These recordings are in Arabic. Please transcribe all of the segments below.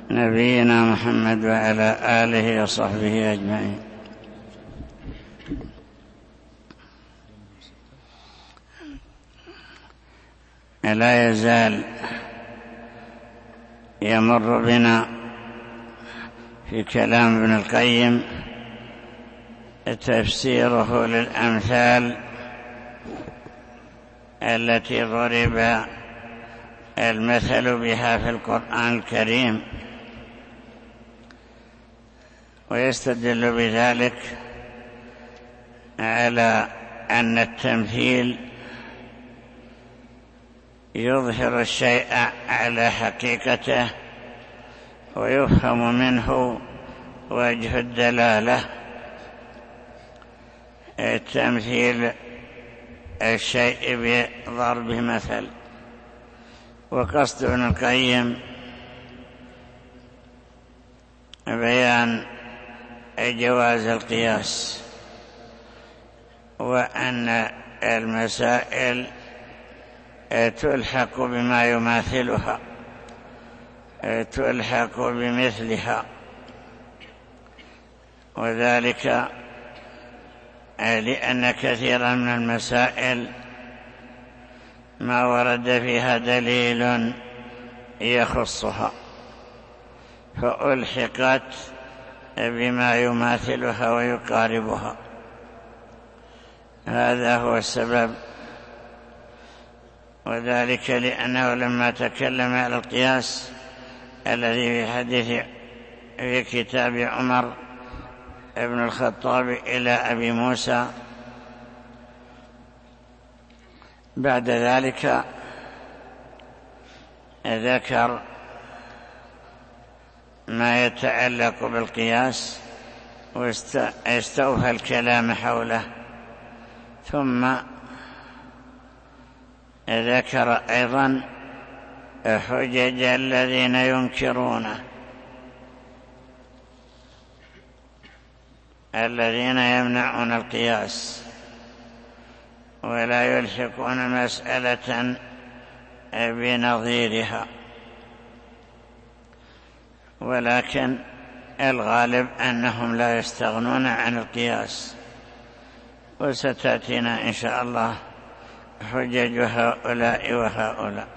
نبينا محمد وعلى آله وصحبه أجمعين. لا يزال يمر بنا في كلام ابن القيم تفسيره للأمثال التي ضرب المثل بها في القرآن الكريم، ويستدل بذلك على أن التمثيل يظهر الشيء على حقيقته ويفهم منه وجه الدلالة. تمثيل الشيء بضرب مثل. وقصد ابن القيم بيان جواز القياس، وأن المسائل تلحق بما يماثلها، تلحق بمثلها، وذلك لأن كثيرا من المسائل ما ورد فيها دليل يخصها فألحقت بما يماثلها ويقاربها. هذا هو السبب، وذلك لأنه لما تكلم على القياس الذي في حديث في كتاب عمر ابن الخطاب إلى أبي موسى، بعد ذلك ذكر ما يتعلق بالقياس واستوفى الكلام حوله، ثم ذكر أيضا حجج الذين ينكرونه، الذين يمنعون القياس ولا يلحقون مسألة بنظيرها، ولكن الغالب أنهم لا يستغنون عن القياس. وستأتينا إن شاء الله حجج هؤلاء وهؤلاء.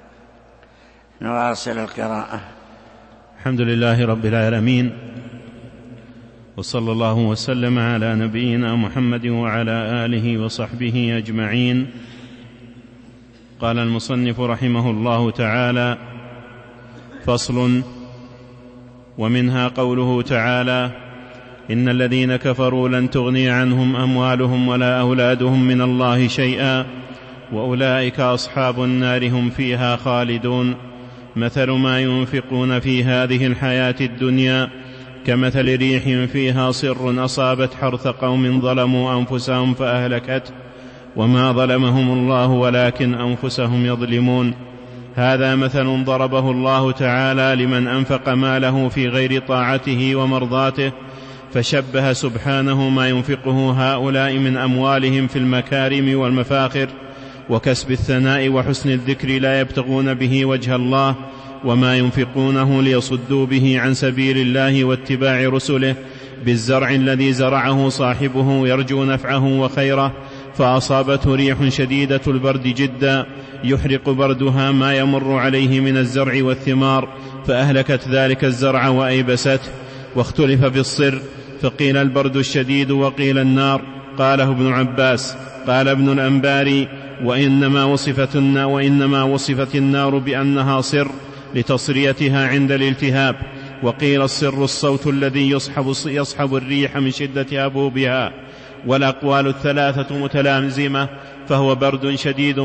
نواصل القراءة. الحمد لله رب العالمين، وصلى الله وسلم على نبينا محمد وعلى آله وصحبه أجمعين. قال المصنف رحمه الله تعالى: فصل. ومنها قوله تعالى: إن الذين كفروا لن تغني عنهم أموالهم ولا أولادهم من الله شيئا وأولئك أصحاب النار هم فيها خالدون. مثل ما ينفقون في هذه الحياة الدنيا كمثل ريح فيها صر أصابت حرث قوم ظلموا أنفسهم فأهلكته وما ظلمهم الله ولكن أنفسهم يظلمون. هذا مثل ضربه الله تعالى لمن أنفق ماله في غير طاعته ومرضاته، فشبه سبحانه ما ينفقه هؤلاء من أموالهم في المكارم والمفاخر وكسب الثناء وحسن الذكر لا يبتغون به وجه الله، وما ينفقونه ليصدوا به عن سبيل الله واتباع رسله، بالزرع الذي زرعه صاحبه يرجو نفعه وخيره، فأصابته ريح شديدة البرد جدا يحرق بردها ما يمر عليه من الزرع والثمار، فأهلكت ذلك الزرع وأيبسته. واختلف في الصر، فقيل البرد الشديد وقيل النار. قاله ابن عباس. قال ابن الأنباري: وإنما وصفت النار بأنها صر لتصريتها عند الالتهاب. وقيل الصر الصوت الذي يصحب الريح من شدة هبوبها. والأقوال الثلاثة متلازمة، فهو برد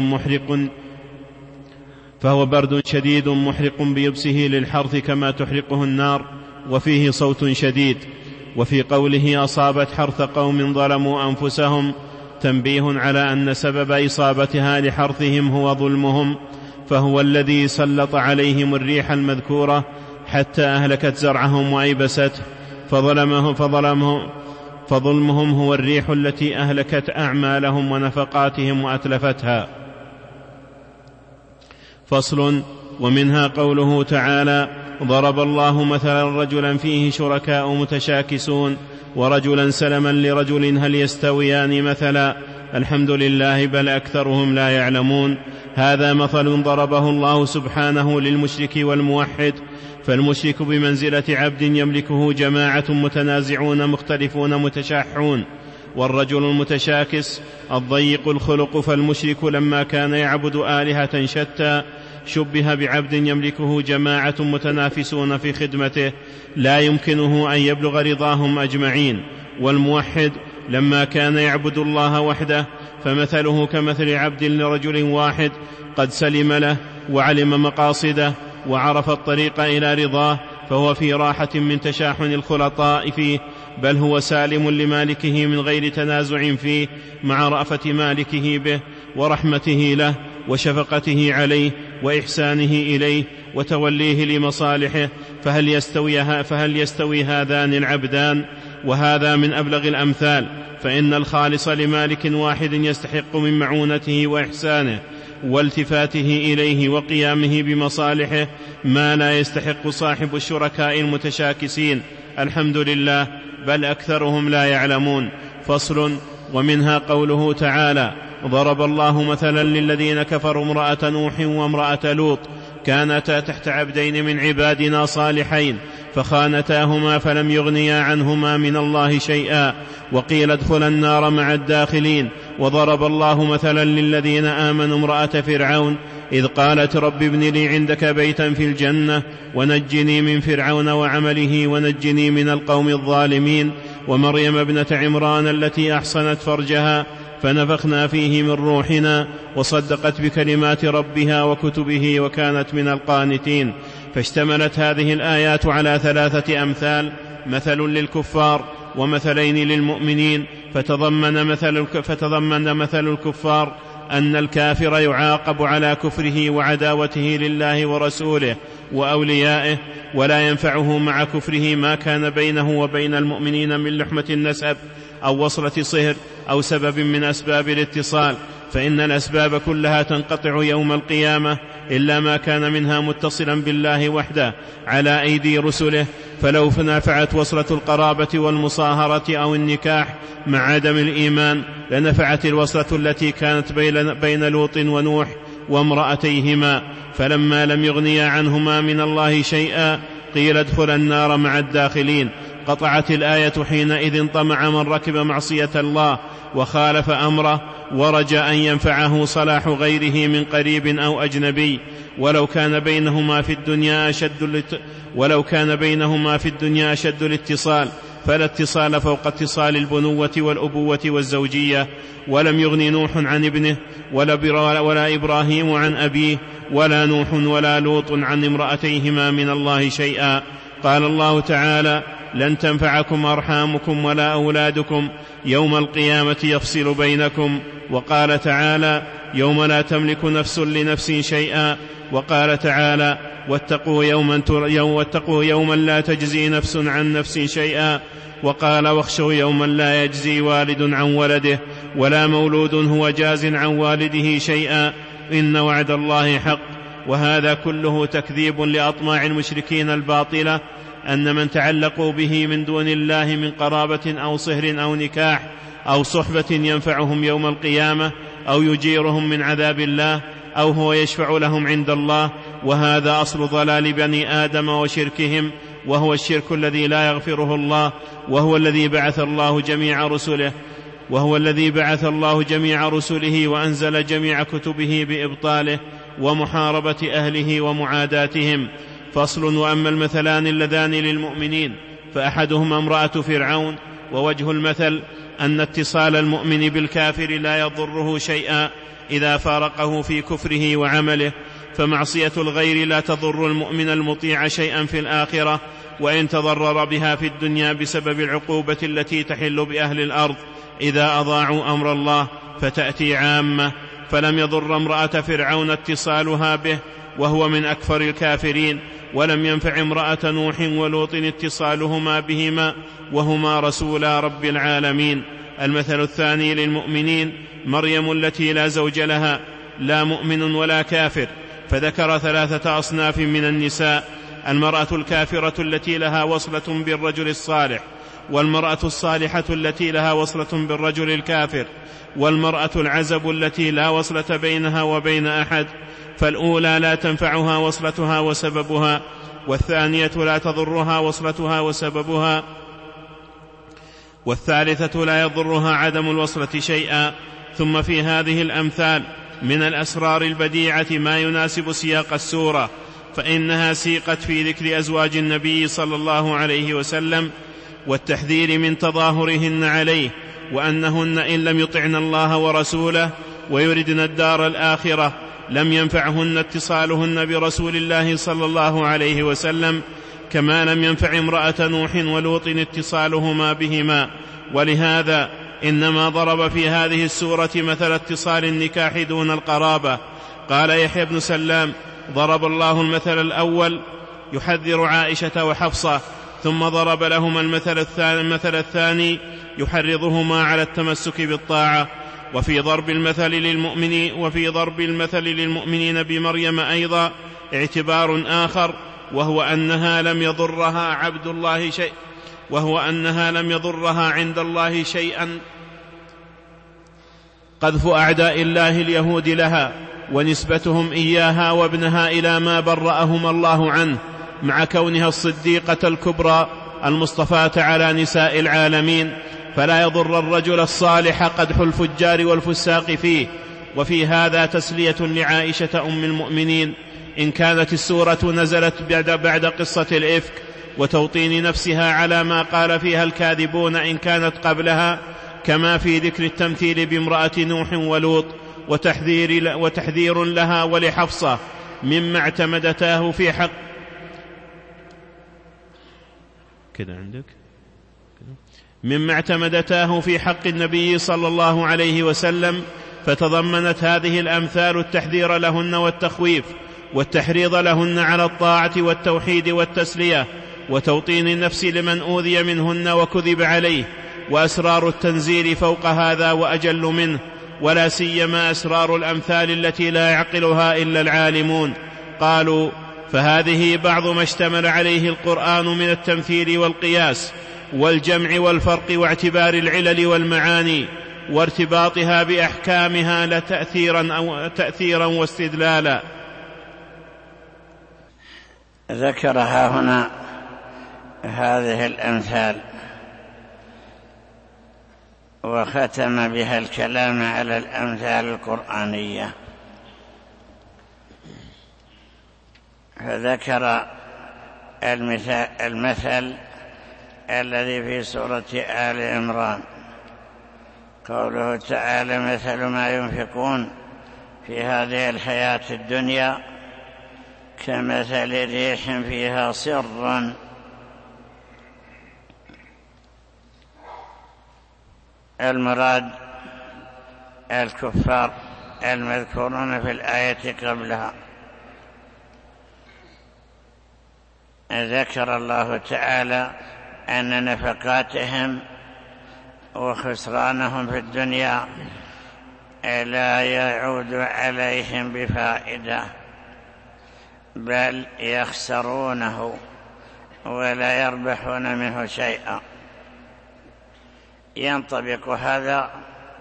شديد محرق بيبسه للحرث كما تحرقه النار، وفيه صوت شديد. وفي قوله أصابت حرث قوم ظلموا أنفسهم تنبيه على أن سبب إصابتها لحرثهم هو ظلمهم، فهو الذي سلط عليهم الريح المذكورة حتى أهلكت زرعهم وأيبسته، فظلمهم هو الريح التي أهلكت أعمالهم ونفقاتهم وأتلفتها. فصل. ومنها قوله تعالى: ضرب الله مثلا رجلا فيه شركاء متشاكسون ورجلا سلما لرجل هل يستويان مثلا الحمد لله بل أكثرهم لا يعلمون. هذا مثل ضربه الله سبحانه للمشرك والموحد، فالمشرك بمنزلة عبد يملكه جماعة متنازعون مختلفون متشاحون، والرجل المتشاكس الضيق الخلق فالمشرك لما كان يعبد آلهة شتى شبه بعبد يملكه جماعة متنافسون في خدمته لا يمكنه أن يبلغ رضاهم أجمعين، والموحد لما كان يعبد الله وحده فمثله كمثل عبد لرجل واحد قد سلم له وعلم مقاصده وعرف الطريق إلى رضاه، فهو في راحة من تشاحن الخلطاء فيه، بل هو سالم لمالكه من غير تنازع فيه، مع رأفة مالكه به ورحمته له وشفقته عليه وإحسانه إليه وتوليه لمصالحه. فهل يستوي هذان العبدان؟ وهذا من أبلغ الأمثال، فإن الخالص لمالك واحد يستحق من معونته وإحسانه والتفاته إليه وقيامه بمصالحه ما لا يستحق صاحب الشركاء المتشاكسين، الحمد لله بل أكثرهم لا يعلمون. فصل. ومنها قوله تعالى: ضرب الله مثلا للذين كفروا امرأة نوح وامرأة لوط كانتا تحت عبدين من عبادنا صالحين فخانتاهما فلم يغنيا عنهما من الله شيئا وقيل ادخلا النار مع الداخلين. وضرب الله مثلا للذين آمنوا امرأة فرعون إذ قالت رب ابن لي عندك بيتا في الجنة ونجني من فرعون وعمله ونجني من القوم الظالمين. ومريم ابنة عمران التي أحصنت فرجها فنفخنا فيه من روحنا وصدقت بكلمات ربها وكتبه وكانت من القانتين. فاشتملت هذه الآيات على 3 أمثال: مثل للكفار ومثلين للمؤمنين. فتضمن مثل الكفار أن الكافر يعاقب على كفره وعداوته لله ورسوله وأوليائه، ولا ينفعه مع كفره ما كان بينه وبين المؤمنين من لحمة النسب أو وصلة صهر أو سبب من أسباب الاتصال، فإن الأسباب كلها تنقطع يوم القيامة إلا ما كان منها متصلا بالله وحده على أيدي رسله. فلو نفعت وصلة القرابة والمصاهرة أو النكاح مع عدم الإيمان لنفعت الوصلة التي كانت بين لوط ونوح وامرأتيهما، فلما لم يغنيا عنهما من الله شيئا قيل ادخلا النار مع الداخلين. قطعت الآية حينئذ طمع من ركب معصية الله وخالف أمره ورجى أن ينفعه صلاح غيره من قريب أو أجنبي، ولو كان بينهما في الدنيا أشد الاتصال، فلا اتصال فوق اتصال البنوة والأبوة والزوجية. ولم يغني نوح عن ابنه ولا إبراهيم عن أبيه ولا نوح ولا لوط عن امرأتيهما من الله شيئا. قال الله تعالى: لن تنفعكم أرحامكم ولا أولادكم يوم القيامة يفصل بينكم. وقال تعالى: يوم لا تملك نفس لنفس شيئا. وقال تعالى: واتقوا يوما لا تجزي نفس عن نفس شيئا. وقال: واخشوا يوما لا يجزي والد عن ولده ولا مولود هو جاز عن والده شيئا إن وعد الله حق. وهذا كله تكذيب لأطماع المشركين الباطلة، أن من تعلقوا به من دون الله من قرابة أو صهر أو نكاح أو صحبة ينفعهم يوم القيامة أو يجيرهم من عذاب الله أو هو يشفع لهم عند الله. وهذا أصل ضلال بني آدم وشركهم، وهو الشرك الذي لا يغفره الله، وهو الذي بعث الله جميع رسله وأنزل جميع كتبه بإبطاله ومحاربة أهله ومعاداتهم. فصل. وأما المثلان اللذان للمؤمنين فأحدهما امرأة فرعون، ووجه المثل أن اتصال المؤمن بالكافر لا يضره شيئا إذا فارقه في كفره وعمله، فمعصية الغير لا تضر المؤمن المطيع شيئا في الآخرة وإن تضرر بها في الدنيا بسبب العقوبة التي تحل بأهل الأرض إذا أضاعوا أمر الله فتأتي عامة. فلم يضر امرأة فرعون اتصالها به وهو من أكفر الكافرين، ولم ينفع امرأة نوح ولوط اتصالهما بهما وهما رسولا رب العالمين. المثل الثاني للمؤمنين مريم التي لا زوج لها لا مؤمن ولا كافر، فذكر 3 أصناف من النساء المرأة الكافرة التي لها وصلة بالرجل الصالح، والمرأة الصالحة التي لها وصلة بالرجل الكافر، والمرأة العزب التي لا وصلة بينها وبين أحد، فالأولى لا تنفعها وصلتها وسببها، والثانية لا تضرها وصلتها وسببها، والثالثة لا يضرها عدم الوصلة شيئا. ثم في هذه الأمثال من الأسرار البديعة ما يناسب سياق السورة، فإنها سيقت في ذكر أزواج النبي صلى الله عليه وسلم والتحذير من تظاهرهن عليه، وأنهن إن لم يطعن الله ورسوله ويردن الدار الآخرة لم ينفعهن اتصالهن برسول الله صلى الله عليه وسلم، كما لم ينفع امرأة نوح ولوط اتصالهما بهما. ولهذا إنما ضرب في هذه السورة مثل اتصال النكاح دون القرابة. قال يحيى بن سلام: ضرب الله المثل الأول يحذر عائشة وحفصة، ثم ضرب لهما المثل الثاني يحرضهما على التمسك بالطاعة. وفي ضرب المثل للمؤمنين بمريم أيضا اعتبار آخر، وهو أنها لم يضرها عند الله شيئا قذف أعداء الله اليهود لها ونسبتهم إياها وابنها إلى ما برأهما الله عنه، مع كونها الصديقة الكبرى المصطفاة على نساء العالمين، فلا يضر الرجل الصالح قدح الفجار والفساق فيه. وفي هذا تسلية لعائشة أم المؤمنين، إن كانت السورة نزلت بعد قصة الإفك وتوطين نفسها على ما قال فيها الكاذبون إن كانت قبلها، كما في ذكر التمثيل بامرأة نوح ولوط وتحذير لها ولحفصة مما اعتمدتاه في حق النبي صلى الله عليه وسلم. فتضمنت هذه الأمثال التحذير لهن والتخويف والتحريض لهن على الطاعة والتوحيد والتسلية وتوطين النفس لمن أوذي منهن وكذب عليه. وأسرار التنزيل فوق هذا وأجل منه، ولا سيما أسرار الأمثال التي لا يعقلها إلا العالمون. قالوا: فهذه بعض ما اشتمل عليه القرآن من التمثيل والقياس والجمع والفرق واعتبار العلل والمعاني وارتباطها بأحكامها تأثيرا واستدلالا. ذكرها هنا هذه الأمثال وختم بها الكلام على الأمثال القرآنية، فذكر المثل الذي في سورة آل عمران، قوله تعالى: مثل ما ينفقون في هذه الحياة الدنيا كمثل ريح فيها صر. المراد الكفار المذكورون في الآية قبلها. ذكر الله تعالى أن نفقاتهم وخسرانهم في الدنيا لا يعود عليهم بفائدة، بل يخسرونه ولا يربحون منه شيئا. ينطبق هذا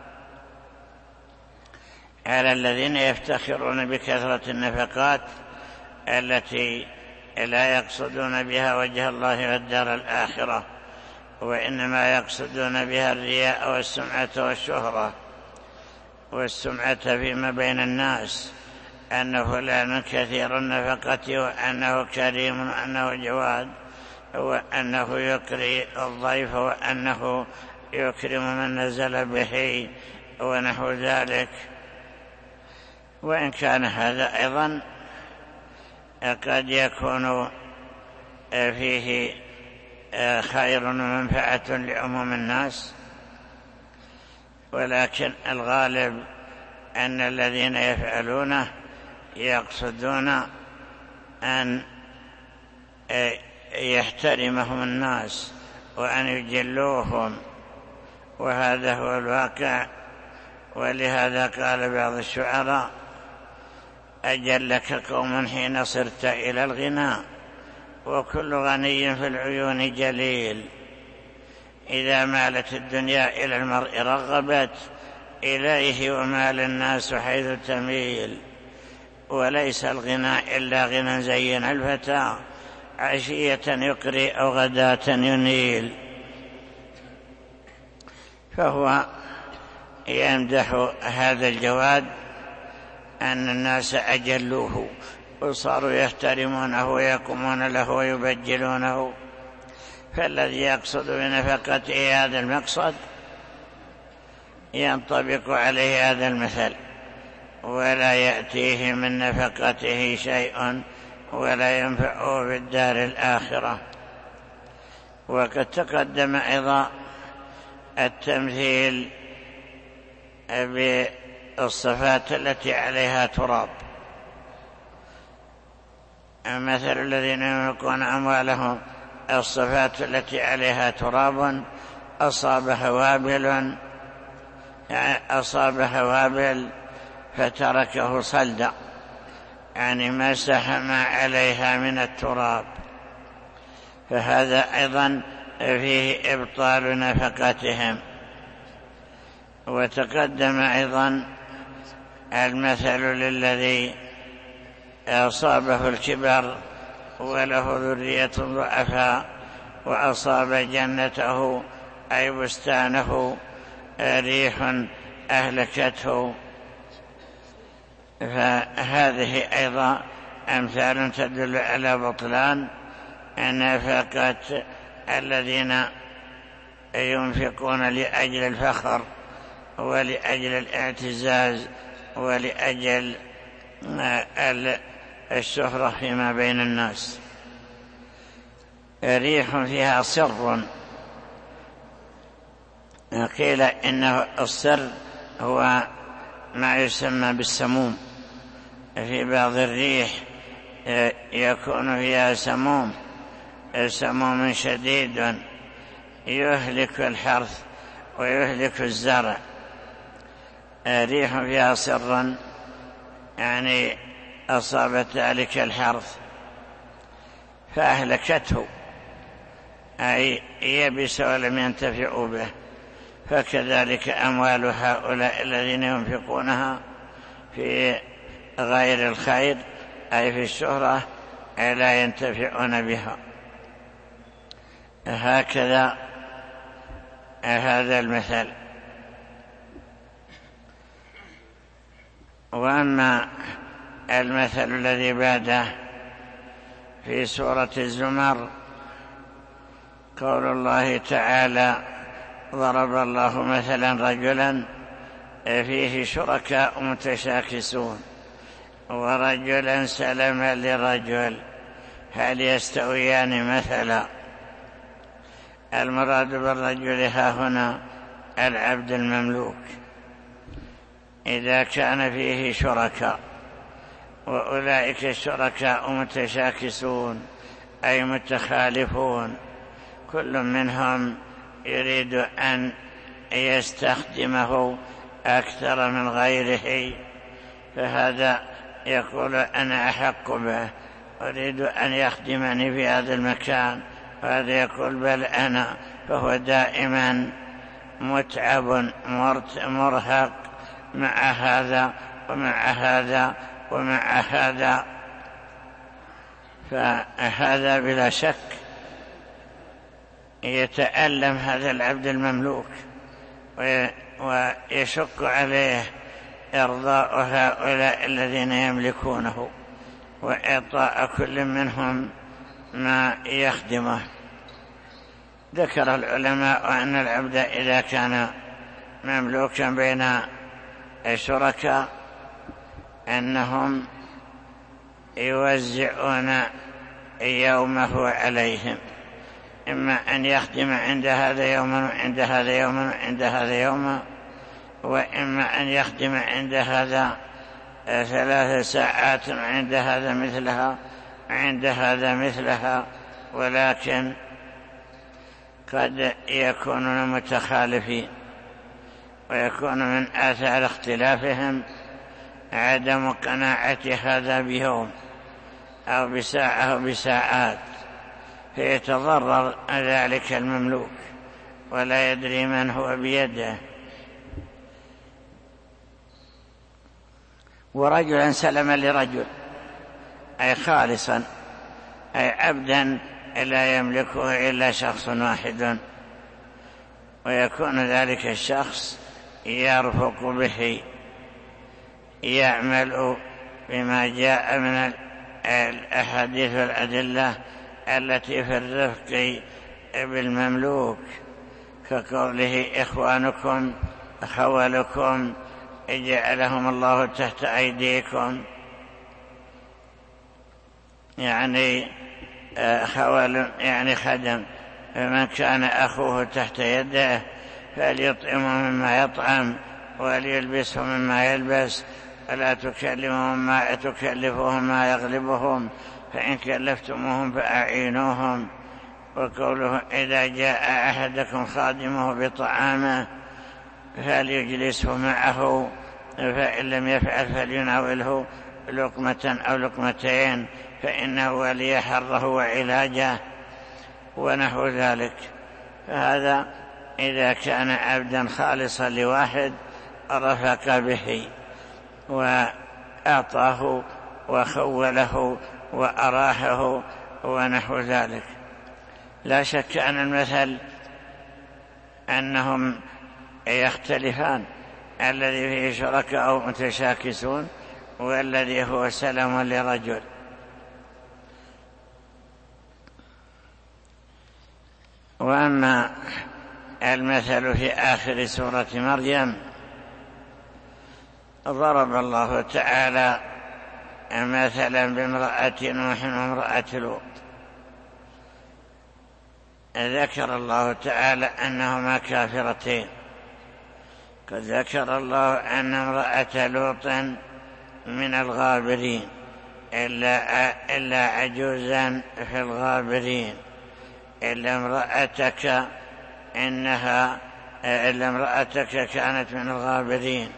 على الذين يفتخرون بكثرة النفقات التي لا يقصدون بها وجه الله والدار الآخرة، وإنما يقصدون بها الرياء والسمعة والشهرة، والسمعة فيما بين الناس أنه فلان كثير النفقة وأنه كريم وأنه جواد وأنه يكري الضيف وأنه يكرم من نزل به ونحو ذلك. وإن كان هذا أيضا قد يكون فيه خير ومنفعة لعموم الناس، ولكن الغالب أن الذين يفعلونه يقصدون أن يحترمهم الناس وأن يجلوهم، وهذا هو الواقع. ولهذا قال بعض الشعراء: أجلك قوم حين صرت إلى الغنى وكل غني في العيون جليل. إذا مالت الدنيا إلى المرء رغبت إليه، ومال الناس حيث تميل. وليس الغنى إلا غنى زين الفتى، عشية يقري أو غداة ينيل. فهو يمدح هذا الجواد أن الناس أجلوه وصاروا يحترمونه ويقومون له ويبجلونه. فالذي يقصد بنفقته هذا المقصد ينطبق عليه هذا المثل، ولا يأتيه من نفقته شيء ولا ينفعه في الدار الآخرة. وقد تقدم أيضا التمثيل بالصفات التي عليها تراب. مثل الذين ينفقون أموالهم الصفات التي عليها تراب أصابها وابل فتركه صلدا، يعني مسح ما عليها من التراب. فهذا أيضا فيه إبطال نفقتهم. وتقدم أيضا المثل للذي أصابه الكبر وله ذرية ضعفاء وأصاب جنته أي بستانه ريح أهلكته. فهذه أيضا أمثال تدل على بطلان نفقة الذين ينفقون لأجل الفخر ولأجل الاعتزاز ولأجل الشهرة فيما بين الناس. ريح فيها سر، قيل إنه السر هو ما يسمى بالسموم. في بعض الريح يكون فيها سموم شديد يهلك الحرث ويهلك الزرع. ريح فيها سرا يعني أصابت ذلك الحرث فأهلكته، أي يبس ولم ينتفعوا به. فكذلك أموال هؤلاء الذين ينفقونها في غير الخير أي في الشهرة لا ينتفعون بها. هكذا هذا المثل. وأما المثل الذي بعده في سورة الزمر قول الله تعالى: ضرب الله مثلا رجلا فيه شركاء متشاكسون ورجلا سلما لرجل هل يستويان مثلا. المراد بالرجل ها هنا العبد المملوك. إذا كان فيه شركاء وأولئك الشركاء متشاكسون أي متخالفون، كل منهم يريد أن يستخدمه أكثر من غيره، فهذا يقول أنا أحق به، أريد أن يخدمني في هذا المكان، وهذا يقول بل أنا. فهو دائما متعب مرهق مع هذا ومع هذا ومع هذا. فهذا بلا شك يتألم هذا العبد المملوك ويشق عليه إرضاء هؤلاء الذين يملكونه وإعطاء كل منهم ما يخدمه. ذكر العلماء أن العبد إذا كان مملوكا بين الشركاء أنهم يوزعون يومه عليهم، إما أن يخدم عند هذا يوما وعند هذا يوما وعند هذا يوما، وإما أن يخدم عند هذا 3 ساعات وعند هذا مثلها وعند هذا مثلها. ولكن قد يكونون متخالفين، ويكون من آثار اختلافهم عدم قناعة هذا بيوم أو بساعة أو بساعات، فيتضرر ذلك المملوك ولا يدري من هو بيده. ورجلا سلم لرجل، أي خالصا، أي عبدا لا يملكه إلا شخص واحد، ويكون ذلك الشخص يرفق به، يعمل بما جاء من الأحاديث والأدلة التي في الرفق بالمملوك، كقوله إخوانكم خولكم جعلهم الله تحت أيديكم، يعني خول يعني خدم، فمن كان أخوه تحت يده فليطعمه مما يطعم وليلبسه مما يلبس، ولا تكلفوهم ما يغلبهم، فإن كلفتموهم فأعينوهم. وقوله إذا جاء أحدكم خادمه بطعامه فليجلسه معه، فإن لم يفعل فليناوله لقمة أو لقمتين، فإنه ولي حره وعلاجه ونحو ذلك. فهذا إذا كان عبدا خالصا لواحد رفق به وأعطاه وخوله وأراحه ونحو ذلك. لا شك أن المثل أنهم يختلفان، الذي فيه شركاء أو متشاكسون والذي هو سلم لرجل. وأما المثل في آخر سورة مريم، ضرب الله تعالى مثلا بامرأة نوح وامرأة لوط. ذكر الله تعالى أنهما كافرتين، قد ذكر الله أن امرأة لوط من الغابرين إلا عجوزا في الغابرين، إلا امرأتك كانت من الغابرين.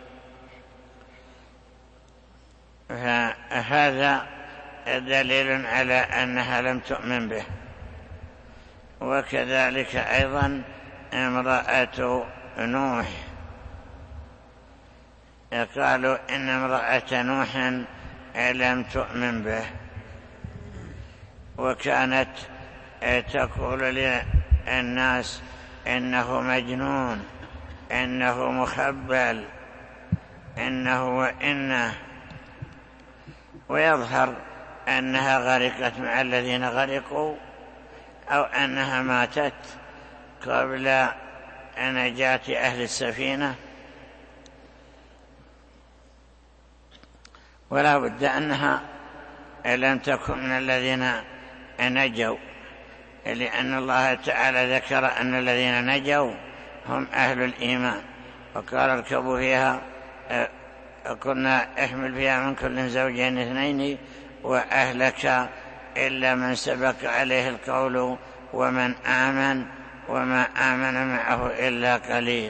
فهذا دليل على أنها لم تؤمن به. وكذلك أيضا امرأة نوح، قالوا إن امرأة نوح لم تؤمن به، وكانت تقول للناس إنه مجنون، إنه مخبل، إنه وإنه، ويظهر أنها غرقت مع الذين غرقوا أو أنها ماتت قبل نجاة أهل السفينة، ولا بد أنها لم تكن من الذين نجوا، لأن الله تعالى ذكر أن الذين نجوا هم أهل الإيمان، وقال اركبوا فيها كنا احمل فيها من كل زوجين اثنين وأهلك إلا من سبق عليه القول ومن آمن وما آمن معه إلا قليل.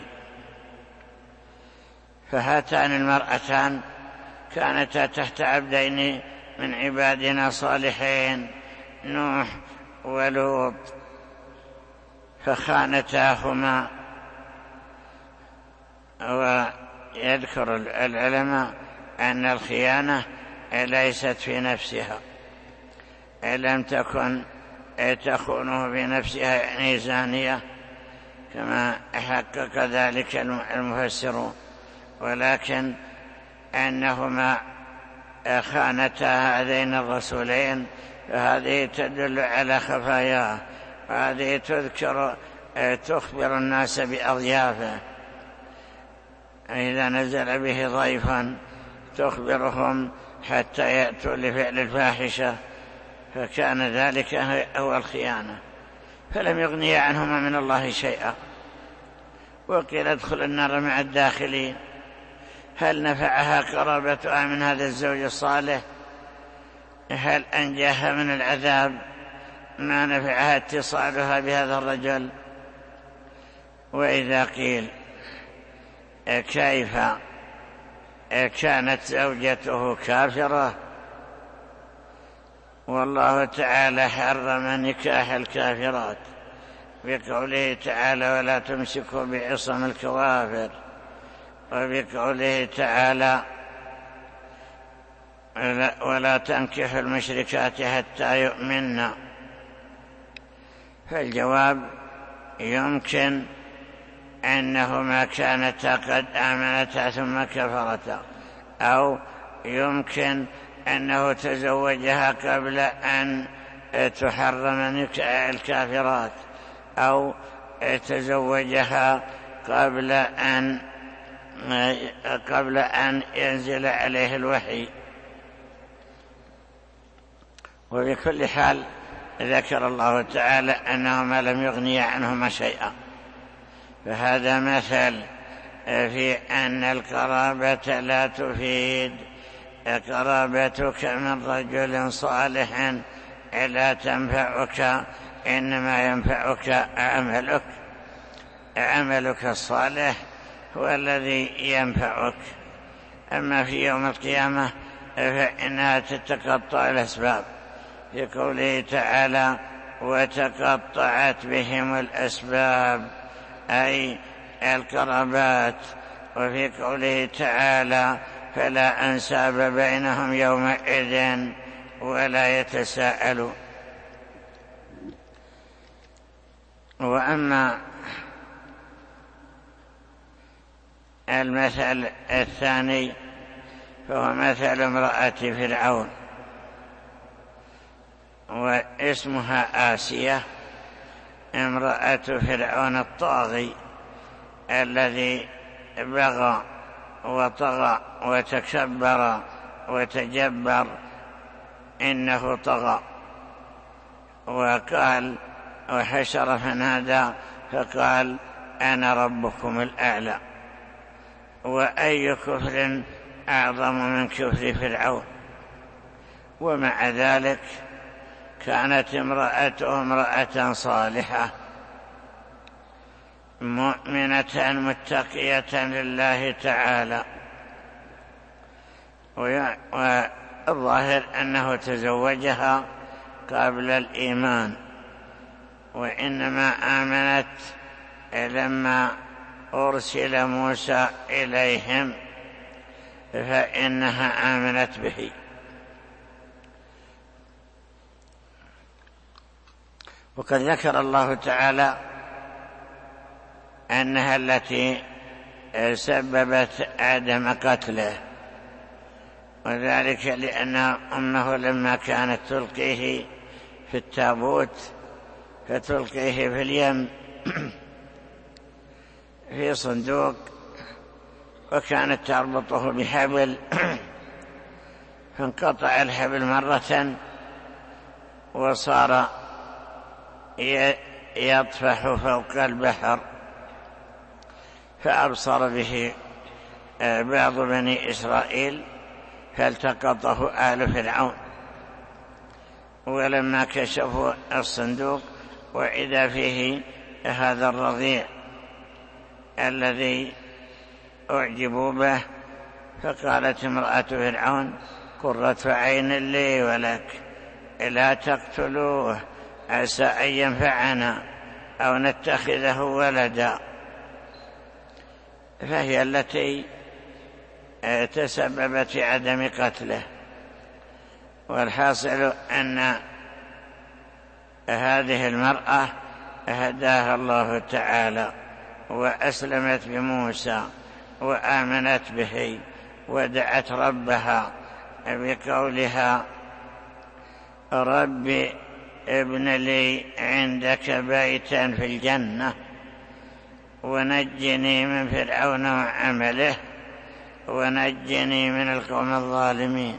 فهاتان المرأتان كانتا تحت عبدين من عبادنا صالحين، نوح ولوط، فخانتاهما. ويذكر العلماء أن الخيانة ليست في نفسها، لم تكن تخونه بنفسها يعني زانية كما حقق ذلك المفسرون، ولكن أنهما خانتا هذين الرسولين، فهذه تدل على خفاياه، وهذه تخبر الناس بأضيافه. إذا نزل به ضيفا تخبرهم حتى يأتوا لفعل الفاحشة، فكان ذلك هو الخيانة، فلم يغني عنهما من الله شيئا. وقيل ادخل النار مع الداخلين. هل نفعها قرابتها من هذا الزوج الصالح؟ هل أنجاها من العذاب؟ ما نفعها اتصالها بهذا الرجل. وإذا قيل كيف كانت زوجته كافرة، والله تعالى حرم نكاح الكافرات بقوله تعالى ولا تمسكوا بعصم الكوافر، وبقوله تعالى ولا تنكحوا المشركات حتى يؤمنن. فالجواب يمكن أنهما كانتا قد آمنتا ثم كفرتا، أو يمكن أنه تزوجها قبل أن تحرم نكاح الكافرات، أو تزوجها قبل أن ينزل عليه الوحي. وبكل حال ذكر الله تعالى أنهما لم يغني عنهما شيئا، فهذا مثل في أن القرابة لا تفيد. قرابتك من رجل صالح لا تنفعك، إنما ينفعك عملك الصالح هو الذي ينفعك. أما في يوم القيامة فإنها تتقطع الأسباب، في قوله تعالى وتقطعت بهم الأسباب أي القرابات، وفي قوله تعالى فلا أنساب بينهم يومئذ ولا يتساءلون. وأما المثل الثاني فهو مثل امرأة فرعون، واسمها آسية امرأة فرعون الطاغي الذي بغى وطغى وتكبر وتجبر، إنه طغى وقال وحشر فنادى فقال أنا ربكم الأعلى. وأي كفر أعظم من كفر فرعون؟ ومع ذلك كانت امرأته امرأة صالحة مؤمنة متقية لله تعالى، والظاهر أنه تزوجها قبل الإيمان، وإنما آمنت لما أرسل موسى إليهم فإنها آمنت به. وقد ذكر الله تعالى أنها التي سببت عدم قتله، وذلك لأن أمه لما كانت تلقيه في التابوت فتلقيه في اليم في صندوق، وكانت تربطه بحبل فانقطع الحبل مرة وصار يطفح فوق البحر، فأبصر به بعض بني إسرائيل فالتقطه آل فرعون. ولما كشفوا الصندوق وإذا فيه هذا الرضيع الذي أعجبوا به، فقالت امرأة فرعون قرة عين لي ولك لا تقتلوه عسى أن ينفعنا أو نتخذه ولدا. فهي التي تسببت في عدم قتله. والحاصل أن هذه المرأة هداها الله تعالى وأسلمت بموسى وآمنت به ودعت ربها بقولها رب ابن لي عندك بيتا في الجنة ونجني من فرعون وعمله ونجني من القوم الظالمين.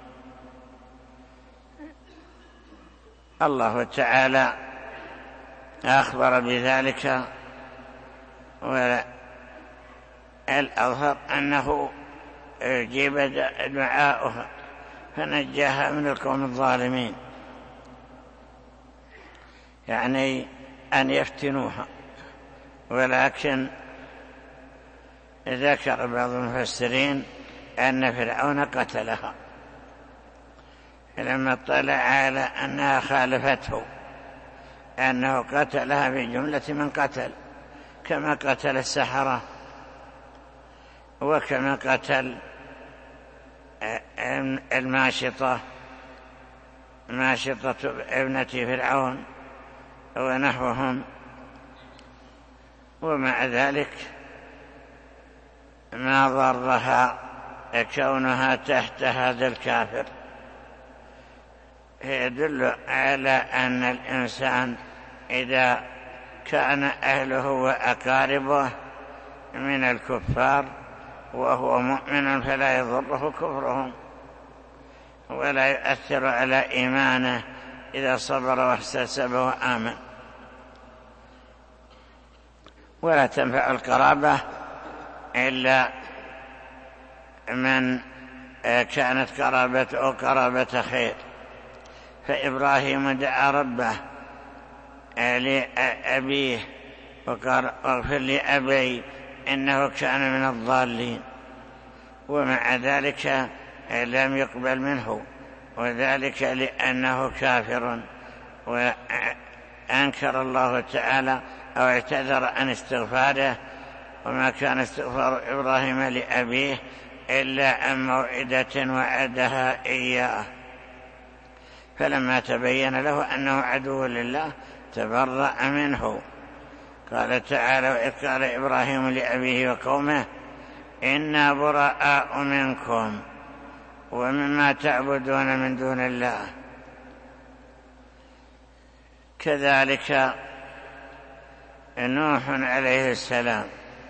الله تعالى أخبر بذلك، والأظهر أنه أجيب دعاؤها فنجاها من القوم الظالمين، يعني أن يفتنوها. ولكن ذكر بعض المفسرين أن فرعون قتلها لما اطلع على أنها خالفته، أنه قتلها في جملة من قتل، كما قتل السحرة وكما قتل الماشطة، ماشطة ابنة فرعون ونحوهم. ومع ذلك ما ضرها كونها تحت هذا الكافر، يدل على أن الإنسان إذا كان أهله وأقاربه من الكفار وهو مؤمن فلا يضره كفرهم ولا يؤثر على إيمانه إذا صبر واحتسب وآمن. ولا تنفع القرابة إلا من كانت قرابته قرابة خير. فإبراهيم دعا ربه لأبيه وقال اغفر لأبي إنه كان من الضالين، ومع ذلك لم يقبل منه، وذلك لأنه كافر، وأنكر الله تعالى أو اعتذر عن استغفاره. وما كان استغفار إبراهيم لأبيه إلا عن موعدة وعدها إياه، فلما تبين له أنه عدو لله تبرأ منه. قال تعالى وإذ قال إبراهيم لأبيه وقومه إنا براء منكم ومما تعبدون من دون الله. كذلك نوح عليه السلام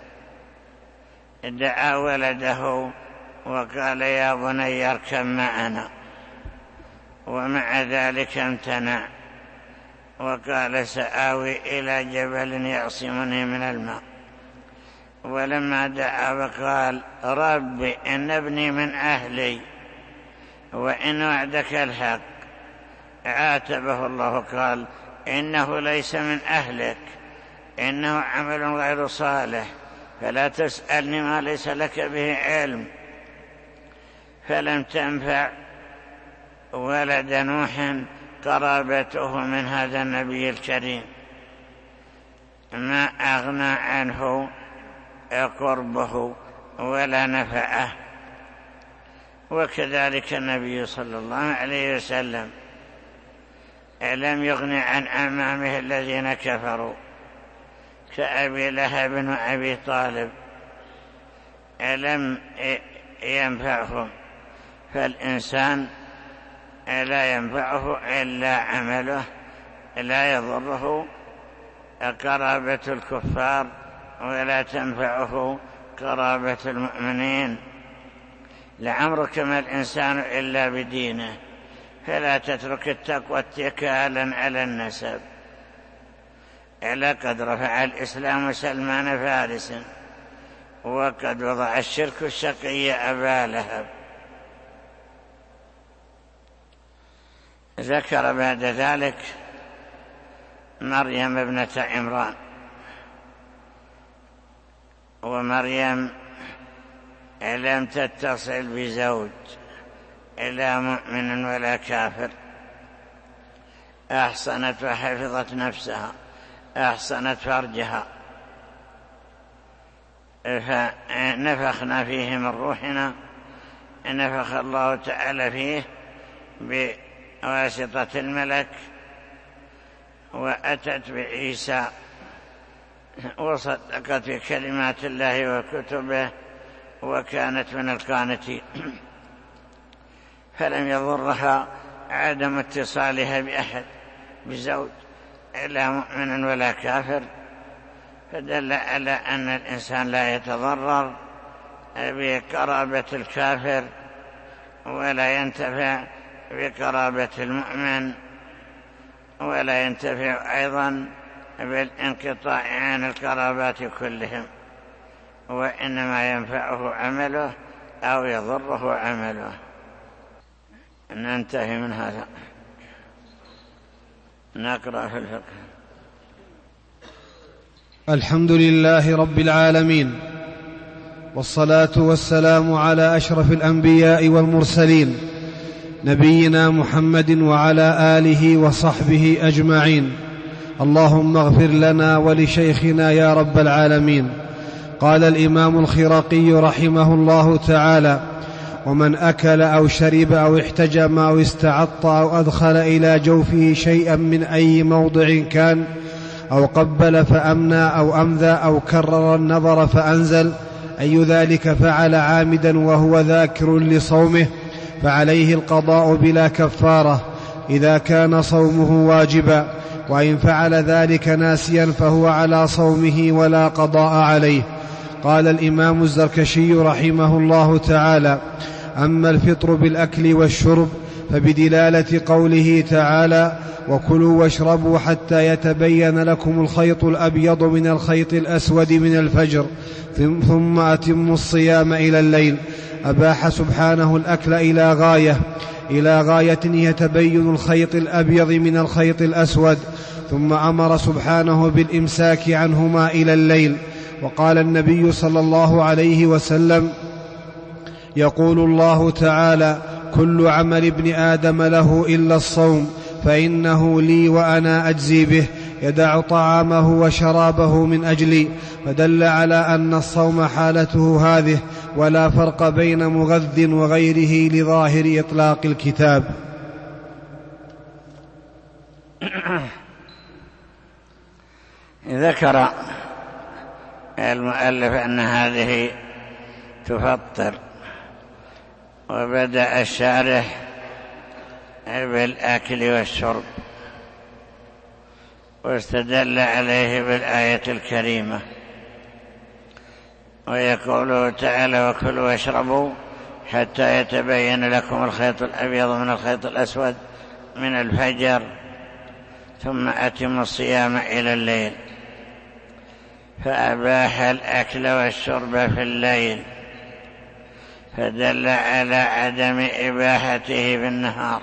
دعا ولده وقال يا بني اركب معنا، ومع ذلك امتنع وقال سآوي إلى جبل يعصمني من الماء. ولما دعا وقال رب إن ابني من أهلي وإن وعدك الحق، عاتبه الله قال إنه ليس من أهلك، إنه عمل غير صالح، فلا تسألني ما ليس لك به علم. فلم تنفع ولد نوح قرابته من هذا النبي الكريم، ما أغنى عنه قربه ولا نفعه. وكذلك النبي صلى الله عليه وسلم لم يغن عن أمامه الذين كفروا كأبي لهب وأبي طالب، لم ينفعهم. فالإنسان لا ينفعه إلا عمله، لا يضره قرابة الكفار ولا تنفعه قرابة المؤمنين. لعمرك ما الإنسان إلا بدينه، فلا تترك التقوى اتكالا على النسب. لقد رفع الإسلام سلمان فارس، وقد وضع الشرك الشقي أبا لهب. ذكر بعد ذلك مريم ابنة عمران. ومريم لم تتصل بزوج لا مؤمن ولا كافر، أحصنت وحفظت نفسها، أحصنت فرجها، فنفخنا فيه من روحنا، نفخ الله تعالى فيه بواسطة الملك، وأتت بعيسى وصدقت بكلمات الله وكتبه وكانت من القانتين. فلم يضرها عدم اتصالها بأحد بزوج لا مؤمن ولا كافر، فدل على أن الإنسان لا يتضرر بقرابة الكافر ولا ينتفع بقرابة المؤمن، ولا ينتفع أيضا بالانقطاع عن القرابات كلهم، وإنما ينفعه عمله أو يضره عمله. ننتهي من هذا، نقرأ في الفقه. الحمد لله رب العالمين، والصلاة والسلام على أشرف الأنبياء والمرسلين، نبينا محمد وعلى آله وصحبه أجمعين. اللهم اغفر لنا ولشيخنا يا رب العالمين. قال الإمام الخرقي رحمه الله تعالى: ومن أكل أو شرب أو احتجم أو استعط أو أدخل إلى جوفه شيئا من أي موضع كان، أو قبل فأمنى أو أمذى أو كرر النظر فأنزل، أي ذلك فعل عامدا وهو ذاكر لصومه، فعليه القضاء بلا كفارة إذا كان صومه واجبا، وإن فعل ذلك ناسيا فهو على صومه ولا قضاء عليه. قال الإمام الزركشي رحمه الله تعالى: أما الفطر بالأكل والشرب فبدلالة قوله تعالى: وكلوا واشربوا حتى يتبين لكم الخيط الأبيض من الخيط الأسود من الفجر ثم أتموا الصيام إلى الليل، أباح سبحانه الأكل إلى غاية يتبين الخيط الأبيض من الخيط الأسود، ثم أمر سبحانه بالإمساك عنهما إلى الليل. وقال النبي صلى الله عليه وسلم: يقول الله تعالى: كل عمل ابن آدم له إلا الصوم فإنه لي وأنا أجزي به، يدع طعامه وشرابه من أجلي، فدل على أن الصوم حالته هذه، ولا فرق بين مغذ وغيره لظاهر إطلاق الكتاب. ذكر المؤلف أن هذه تفطر، وبدأ الشارح بالأكل والشرب، واستدل عليه بالآية الكريمة، ويقول تعالى: وكلوا واشربوا حتى يتبين لكم الخيط الأبيض من الخيط الأسود من الفجر ثم أتموا الصيام إلى الليل، فأباح الأكل والشرب في الليل، فدل على عدم إباحته في النهار،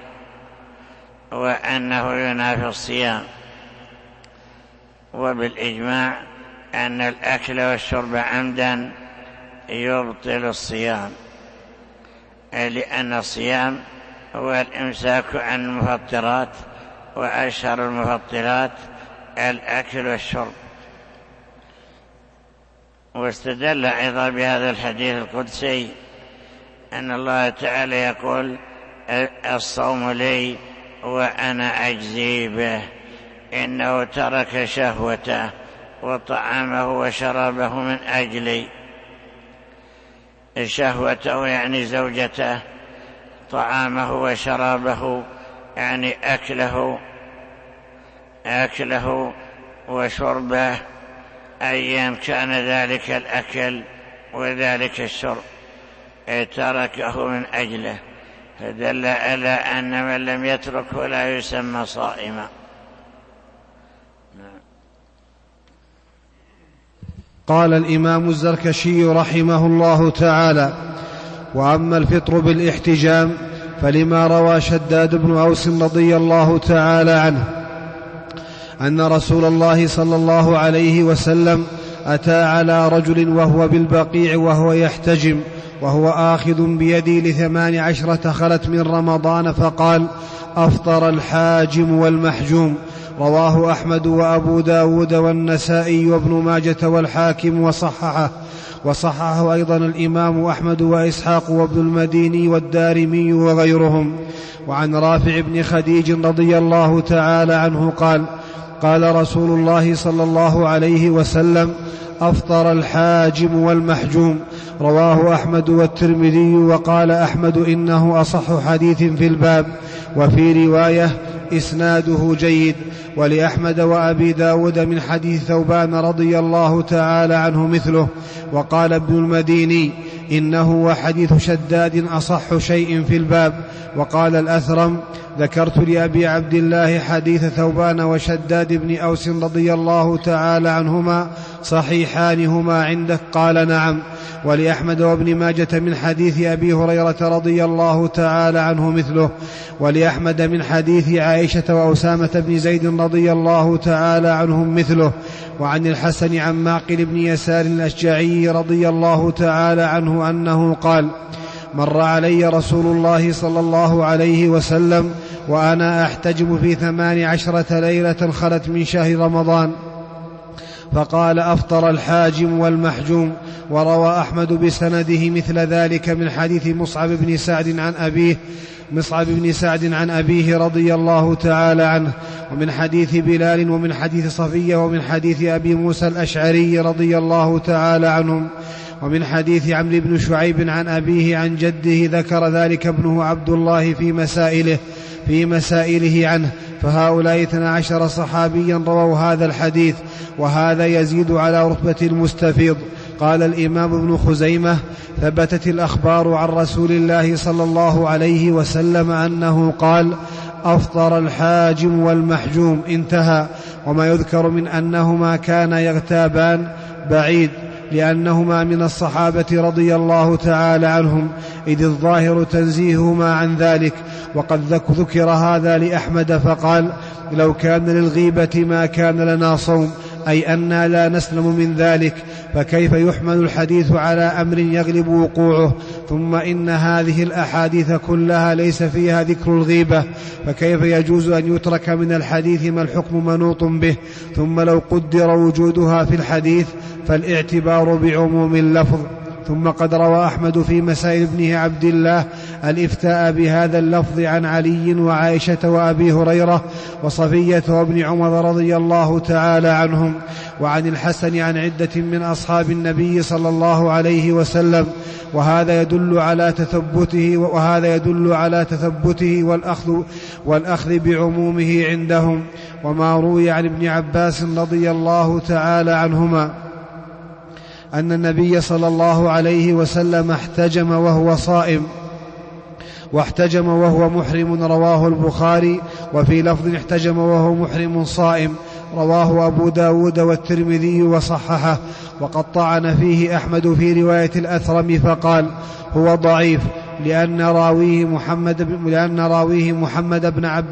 وأنه ينافي الصيام. وبالإجماع أن الأكل والشرب عمدا يبطل الصيام، لأن الصيام هو الإمساك عن المفطرات، وأشهر المفطرات الأكل والشرب. واستدل أيضا بهذا الحديث القدسي أن الله تعالى يقول: الصوم لي وأنا أجزي به، إنه ترك شهوته وطعامه وشرابه من أجلي. شهوته يعني زوجته، طعامه وشرابه يعني أكله وشربه، أيا كان ذلك الأكل وذلك الشرب تركه من أجله، فدل على أن من لم يتركه لا يسمى صائما. قال الإمام الزركشي رحمه الله تعالى: وأما الفطر بالاحتجام فلما روى شداد بن أوس رضي الله تعالى عنه أن رسول الله صلى الله عليه وسلم أتى على رجل وهو بالبقيع وهو يحتجم وهو آخذ بيدي ل18 خلت من رمضان، فقال: أفطر الحاجم والمحجوم. رواه أحمد وأبو داود والنسائي وابن ماجة والحاكم وصححه أيضا الإمام أحمد وإسحاق وابن المديني والدارمي وغيرهم. وعن رافع بن خديج رضي الله تعالى عنه قال: قال رسول الله صلى الله عليه وسلم: أفطر الحاجم والمحجوم. رواه أحمد والترمذي، وقال أحمد: إنه أصح حديث في الباب. وفي رواية: إسناده جيد. ولأحمد وأبي داود من حديث ثوبان رضي الله تعالى عنه مثله. وقال ابن المديني: إنه وحديث شداد أصح شيء في الباب. وقال الأثرم: ذكرت لأبي عبد الله حديث ثوبان وشداد بن أوس رضي الله تعالى عنهما صحيحان هما عندك؟ قال: نعم. ولأحمد وابن ماجة من حديث أبي هريرة رضي الله تعالى عنه مثله. ولأحمد من حديث عائشة وأسامة بن زيد رضي الله تعالى عنهم مثله. وعن الحسن عن معقل بن يسار الأشجعي رضي الله تعالى عنه أنه قال: مر علي رسول الله صلى الله عليه وسلم وأنا أحتجم في 18 ليلة خلت من شهر رمضان، فقال: أفطر الحاجم والمحجوم. وروى أحمد بسنده مثل ذلك من حديث مصعب بن سعد عن أبيه رضي الله تعالى عنه، ومن حديث بلال، ومن حديث صفية، ومن حديث أبي موسى الأشعري رضي الله تعالى عنهم، ومن حديث عمرو بن شعيب عن أبيه عن جده، ذكر ذلك ابنه عبد الله في مسائله عنه. فهؤلاء 12 صحابيا رووا هذا الحديث، وهذا يزيد على رتبة المستفيض. قال الإمام ابن خزيمة: ثبتت الأخبار عن رسول الله صلى الله عليه وسلم أنه قال: أفطر الحاجم والمحجوم، انتهى. وما يذكر من أنهما كانا يغتابان بعيد، لأنهما من الصحابة رضي الله تعالى عنهم، إذ الظاهر تنزيههما عن ذلك. وقد ذكر هذا لأحمد فقال: لو كان للغيبة ما كان لنا صوم، أي أننا لا نسلم من ذلك، فكيف يحمل الحديث على أمر يغلب وقوعه؟ ثم إن هذه الأحاديث كلها ليس فيها ذكر الغيبة، فكيف يجوز أن يترك من الحديث ما الحكم منوط به؟ ثم لو قدر وجودها في الحديث فالاعتبار بعموم اللفظ. ثم قد روى أحمد في مسائل ابنه عبد الله الإفتاء بهذا اللفظ عن علي وعائشة وأبي هريرة وصفية وابن عمر رضي الله تعالى عنهم، وعن الحسن عن عدة من أصحاب النبي صلى الله عليه وسلم، وهذا يدل على تثبته والأخذ بعمومه عندهم. وما روي عن ابن عباس رضي الله تعالى عنهما أن النبي صلى الله عليه وسلم احتجم وهو صائم، واحتجم وهو محرم، رواه البخاري. وفي لفظ: احتجم وهو محرم صائم، رواه أبو داود والترمذي وصححه. وقد طعن فيه أحمد في رواية الأثرم فقال: هو ضعيف، لأن راويه محمد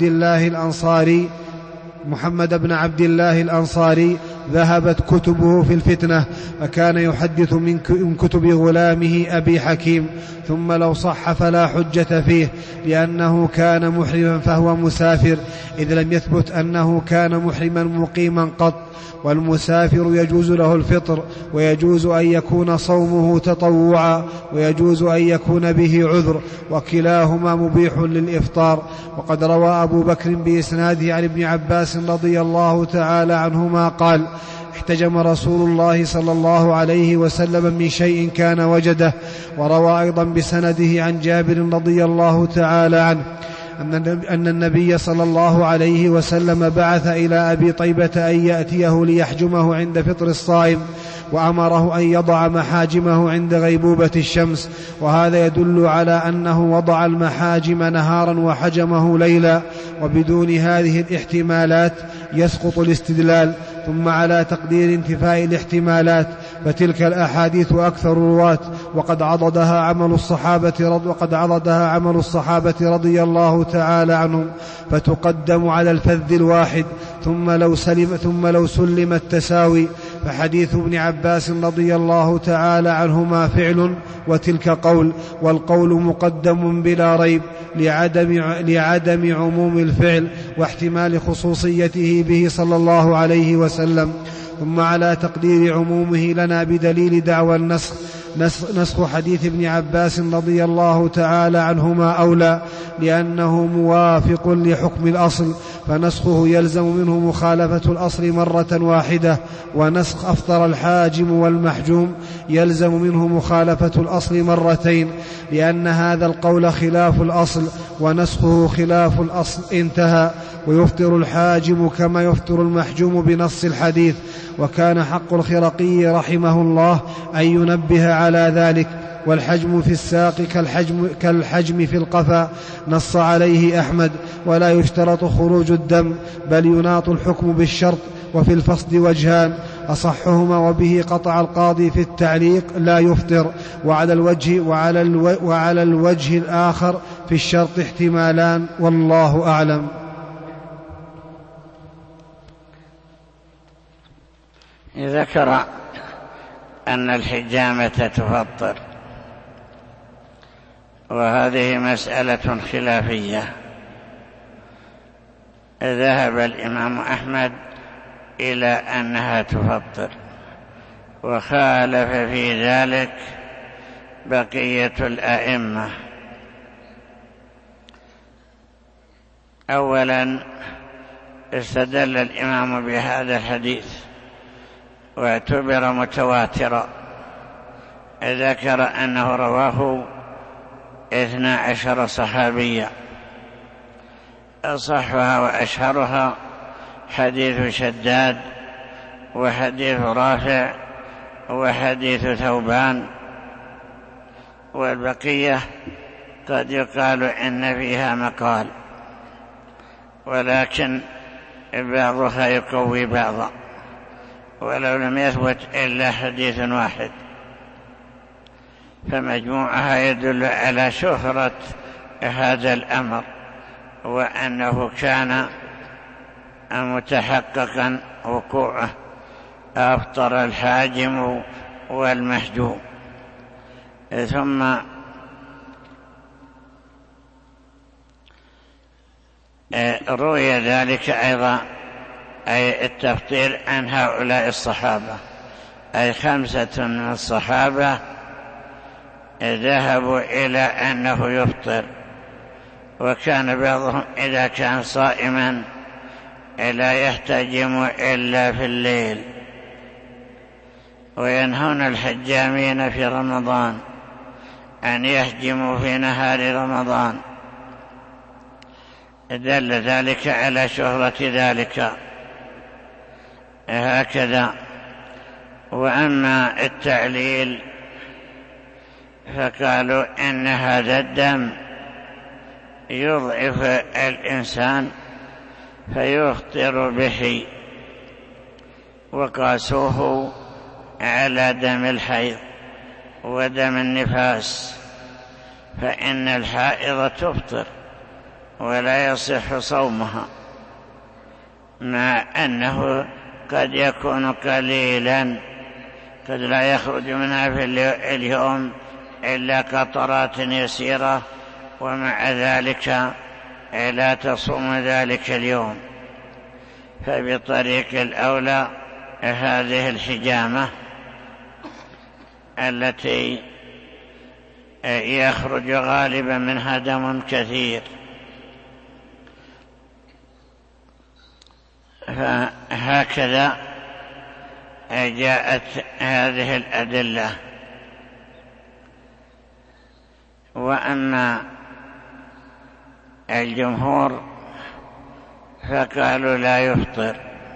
بن عبد الله الأنصاري ذهبت كتبه في الفتنة، فكان يحدث من كتب غلامه أبي حكيم، ثم لو صح فلا حجة فيه، لأنه كان محرما فهو مسافر، إذ لم يثبت أنه كان محرما مقيما قط. والمسافر يجوز له الفطر، ويجوز أن يكون صومه تطوعا، ويجوز أن يكون به عذر، وكلاهما مبيح للإفطار. وقد روى أبو بكر بإسناده عن ابن عباس رضي الله تعالى عنهما قال: احتجم رسول الله صلى الله عليه وسلم من شيء كان وجده. وروى أيضا بسنده عن جابر رضي الله تعالى عنه أن النبي صلى الله عليه وسلم بعث إلى أبي طيبة أن يأتيه ليحجمه عند فطر الصائم، وأمره أن يضع محاجمه عند غيبوبة الشمس، وهذا يدل على أنه وضع المحاجم نهارا وحجمه ليلا، وبدون هذه الاحتمالات يسقط الاستدلال. ثم على تقدير انتفاء الاحتمالات فتلك الأحاديث أكثر رواة، وقد عضدها عمل الصحابة رضي الله تعالى عنهم، فتقدم على الفذ الواحد، ثم لو سلم التساوي، فحديث ابن عباس رضي الله تعالى عنهما فعل، وتلك قول، والقول مقدم بلا ريب لعدم عموم الفعل واحتمال خصوصيته به صلى الله عليه وسلم. ثم على تقدير عمومه لنا بدليل دعوى النسخ، نسخ حديث ابن عباس رضي الله تعالى عنهما أولى، لأنه موافق لحكم الأصل، فنسخه يلزم منه مخالفة الأصل مرة واحدة، ونسخ أفطر الحاجم والمحجوم يلزم منه مخالفة الأصل مرتين، لأن هذا القول خلاف الأصل ونسخه خلاف الأصل، انتهى. ويفطر الحاجم كما يفطر المحجوم بنص الحديث. وكان حق الخرقي رحمه الله أن ينبه على ذلك. والحجم في الساق كالحجم في القفا، نص عليه أحمد. ولا يشترط خروج الدم، بل يناط الحكم بالشرط. وفي الفصل وجهان، أصحهما وبه قطع القاضي في التعليق لا يفطر، وعلى الوجه الآخر في الشرط احتمالان، والله أعلم. ذكر أن الحجامة تفطر، وهذه مسألة خلافية. ذهب الإمام أحمد إلى أنها تفطر، وخالف في ذلك بقية الأئمة. أولا استدل الإمام بهذا الحديث واعتبر متواترا، ذكر أنه رواه 12 صحابيا، أصحها وأشهرها حديث شداد وحديث رافع وحديث ثوبان، والبقية قد يقال إن فيها مقال، ولكن بعضها يقوي بعضا، ولو لم يثبت إلا حديث واحد، فمجموعها يدل على شهرة هذا الأمر، وأنه كان متحققا وقوعه، أفطر الحاجم والمحجوم. ثم روي ذلك أيضا، أي التفطير عن هؤلاء الصحابة، أي 5 من الصحابة ذهبوا إلى أنه يفطر، وكان بعضهم إذا كان صائما لا يحتجم إلا في الليل، وينهون الحجامين في رمضان أن يحجموا في نهار رمضان. دل ذلك على شهرة ذلك هكذا. وأما التعليل فقالوا إن هذا الدم يضعف الإنسان فيفطر به، وقاسوه على دم الحيض ودم النفاس، فإن الحائض تفطر ولا يصح صومها، مع أنه قد يكون قليلا، قد لا يخرج منها في اليوم إلا قطرات يسيرة، ومع ذلك لا تصوم ذلك اليوم. فبطريق الأولى هذه الحجامة التي يخرج غالبا منها دم كثير، فهكذا جاءت هذه الأدلة. وأما الجمهور فقالوا لا يفطر،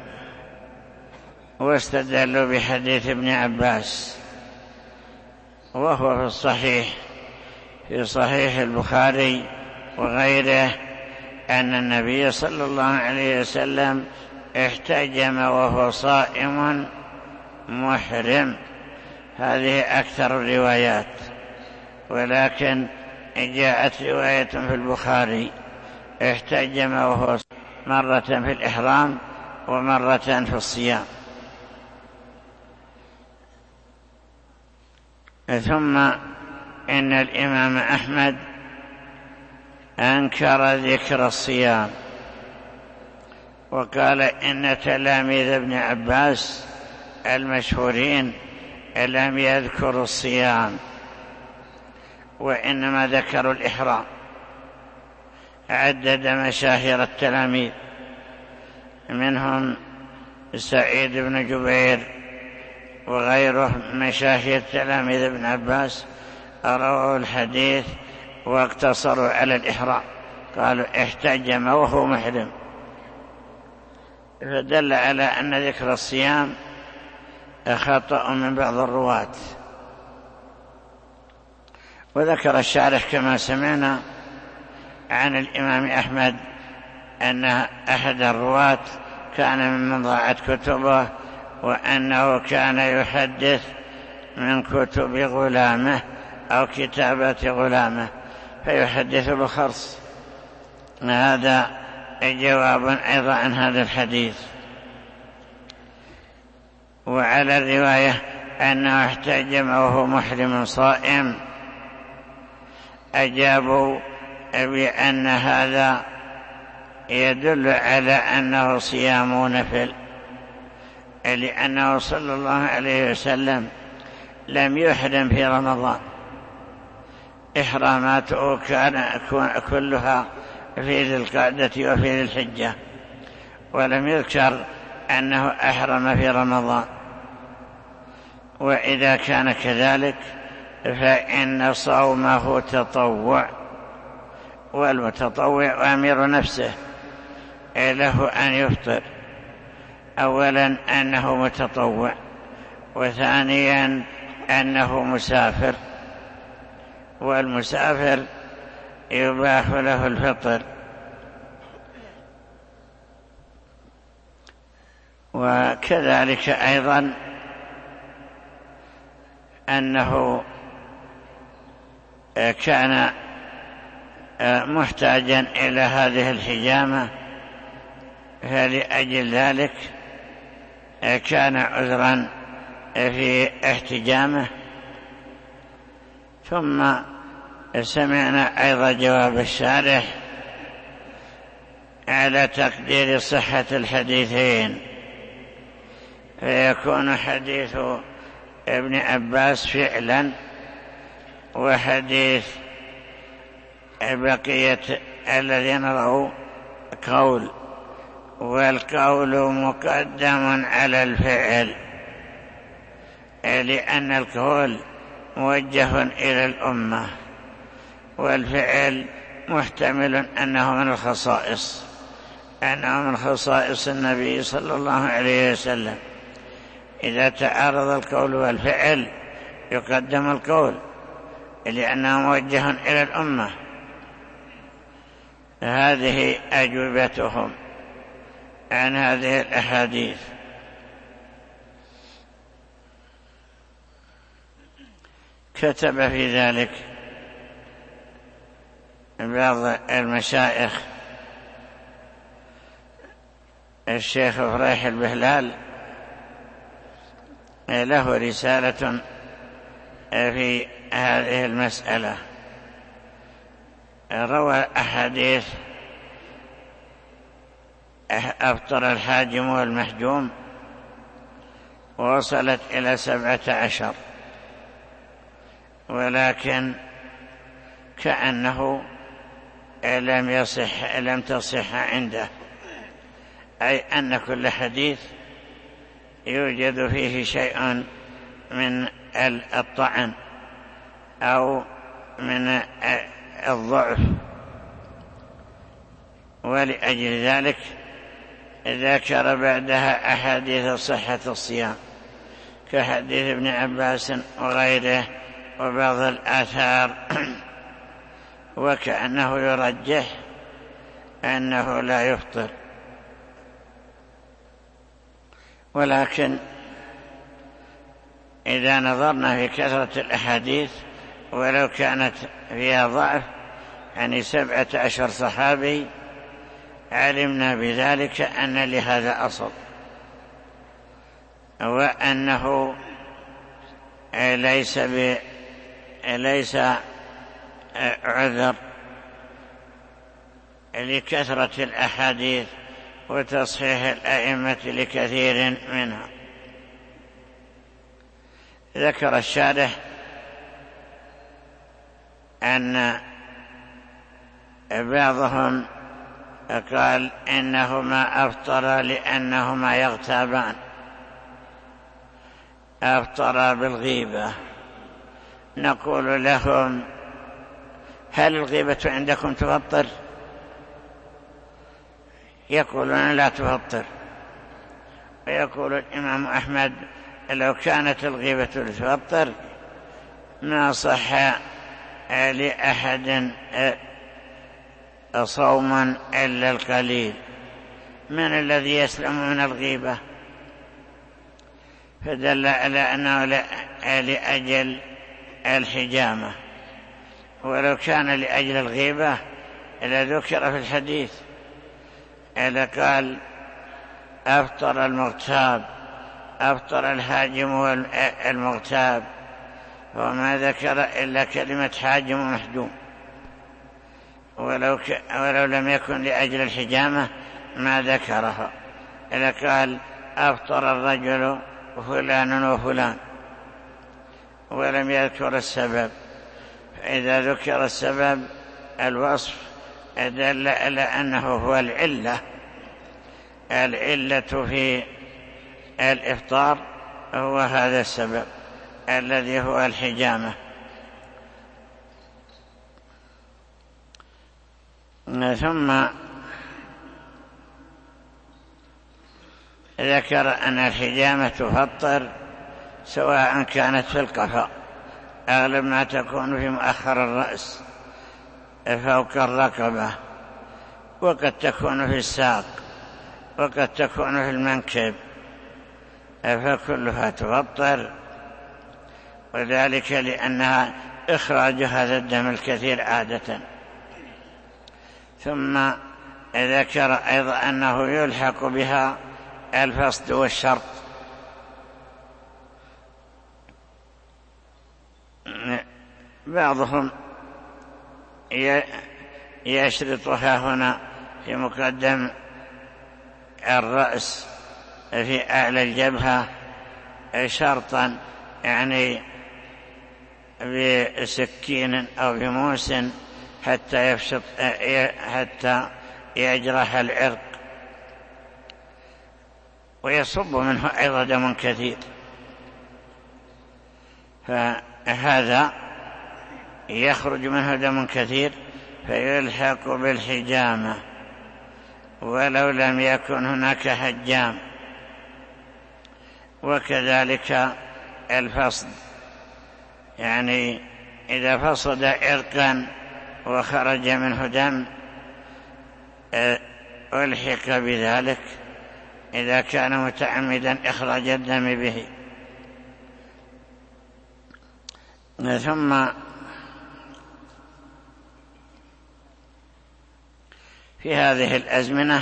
واستدلوا بحديث ابن عباس، وهو في الصحيح، في صحيح البخاري وغيره، أن النبي صلى الله عليه وسلم احتجم وهو صائم محرم. هذه أكثر الروايات، ولكن جاءت رواية في البخاري احتجم وهو مرة في الإحرام ومرة في الصيام. ثم إن الإمام أحمد أنكر ذكر الصيام، وقال إن تلاميذ ابن عباس المشهورين لم يذكروا الصيام، وإنما ذكروا الإحرام. عدد مشاهير التلاميذ، منهم سعيد بن جبير وغيره مشاهير تلاميذ ابن عباس، رووا الحديث واقتصروا على الإحرام، قالوا احتجم وهو محرم، فدل على أن ذكر الصيام خطأ من بعض الرواة. وذكر الشارح كما سمعنا عن الإمام أحمد أن أحد الرواة كان ممن ضاعت كتبه، وأنه كان يحدث من كتب غلامه أو كتابة غلامه فيحدث بالخرص. هذا جواب أيضا عن هذا الحديث. وعلى الرواية أنه احتجم وهو محرم صائم، أجابوا بأن هذا يدل على أنه صيام نفل، لأنه صلى الله عليه وسلم لم يحرم في رمضان، إحراماته كان كلها في ذي القعدة وفي ذي الحجة، ولم يذكر أنه أحرم في رمضان. وإذا كان كذلك فإن صومه تطوع، والمتطوع آمر نفسه له أن يفطر، أولا أنه متطوع، وثانيا أنه مسافر، والمسافر يباح له الفطر. وكذلك أيضا أنه كان محتاجا إلى هذه الحجامة، فلأجل ذلك كان عذرا في احتجامه. ثم سمعنا أيضا جواب الشارح على تقدير صحة الحديثين، فيكون حديث ابن عباس فعلا، وحديث بقية الذين رأوا قول، والقول مقدم على الفعل، لأن القول موجه إلى الأمة، والفعل محتمل أنه من الخصائص، أنه من خصائص النبي صلى الله عليه وسلم. إذا تعارض القول والفعل يقدم القول، لأنه موجه إلى الأمة. هذه أجوبتهم عن هذه الأحاديث. كتب في ذلك بعض المشايخ، الشيخ فريح البهلال له رسالة في هذه المسألة، روى أحاديث أفطر الحاجم والمحجوم، ووصلت إلى 17، ولكن كأنه لم تصح عنده، أي أن كل حديث يوجد فيه شيء من الطعن أو من الضعف، ولأجل ذلك ذكر بعدها أحاديث صحة الصيام كحديث ابن عباس وغيره وبعض الآثار، وكأنه يرجح أنه لا يفطر. ولكن إذا نظرنا في كثرة الأحاديث ولو كانت فيها ضعف، يعني 17 صحابي، علمنا بذلك أن لهذا أصل، وأنه ليس عذر لكثرة الأحاديث وتصحيح الأئمة لكثير منها. ذكر الشارح أن بعضهم قال إنهما أفطر لأنهما يغتابان، أفطر بالغيبة. نقول لهم: هل الغيبة عندكم تفطر؟ يقولون لا تفطر. ويقول الإمام أحمد: لو كانت الغيبة تفطر ما صح لأحد صوما إلا القليل. من الذي يسلم من الغيبة؟ فدل على أنه لأجل الحجامة، ولو كان لأجل الغيبة لذكر في الحديث، إذا قال: أفطر المغتاب، أفطر الحاجم والمغتاب، وما ذكر إلا كلمة حاجم ومحجوم، ولو لم يكن لأجل الحجامة ما ذكره. إذا قال أفطر الرجل فلان وفلان ولم يذكر السبب، فإذا ذكر السبب الوصف دل على أنه هو العلة في الإفطار هو هذا السبب الذي هو الحجامة. ثم ذكر أن الحجامة تفطر سواء كانت في القفا، أغلب ما تكون في مؤخر الرأس فوق الرقبة، وقد تكون في الساق، وقد تكون في المنكب، فكلها تفطر، وذلك لأنها إخراج هذا الدم الكثير عادة. ثم ذكر أيضا أنه يلحق بها الفصد والشرط. بعضهم يشرطها هنا في مقدم الرأس في أعلى الجبهة شرطا، يعني بسكين أو بموس حتى يجرح العرق، ويصب منه أيضا دم كثير، فهذا يخرج منه دم كثير فيلحق بالحجامة ولو لم يكن هناك حجام. وكذلك الفصد، يعني إذا فصد عرقا وخرج منه دم ألحق بذلك إذا كان متعمدا إخراج الدم به. ثم في هذه الأزمنة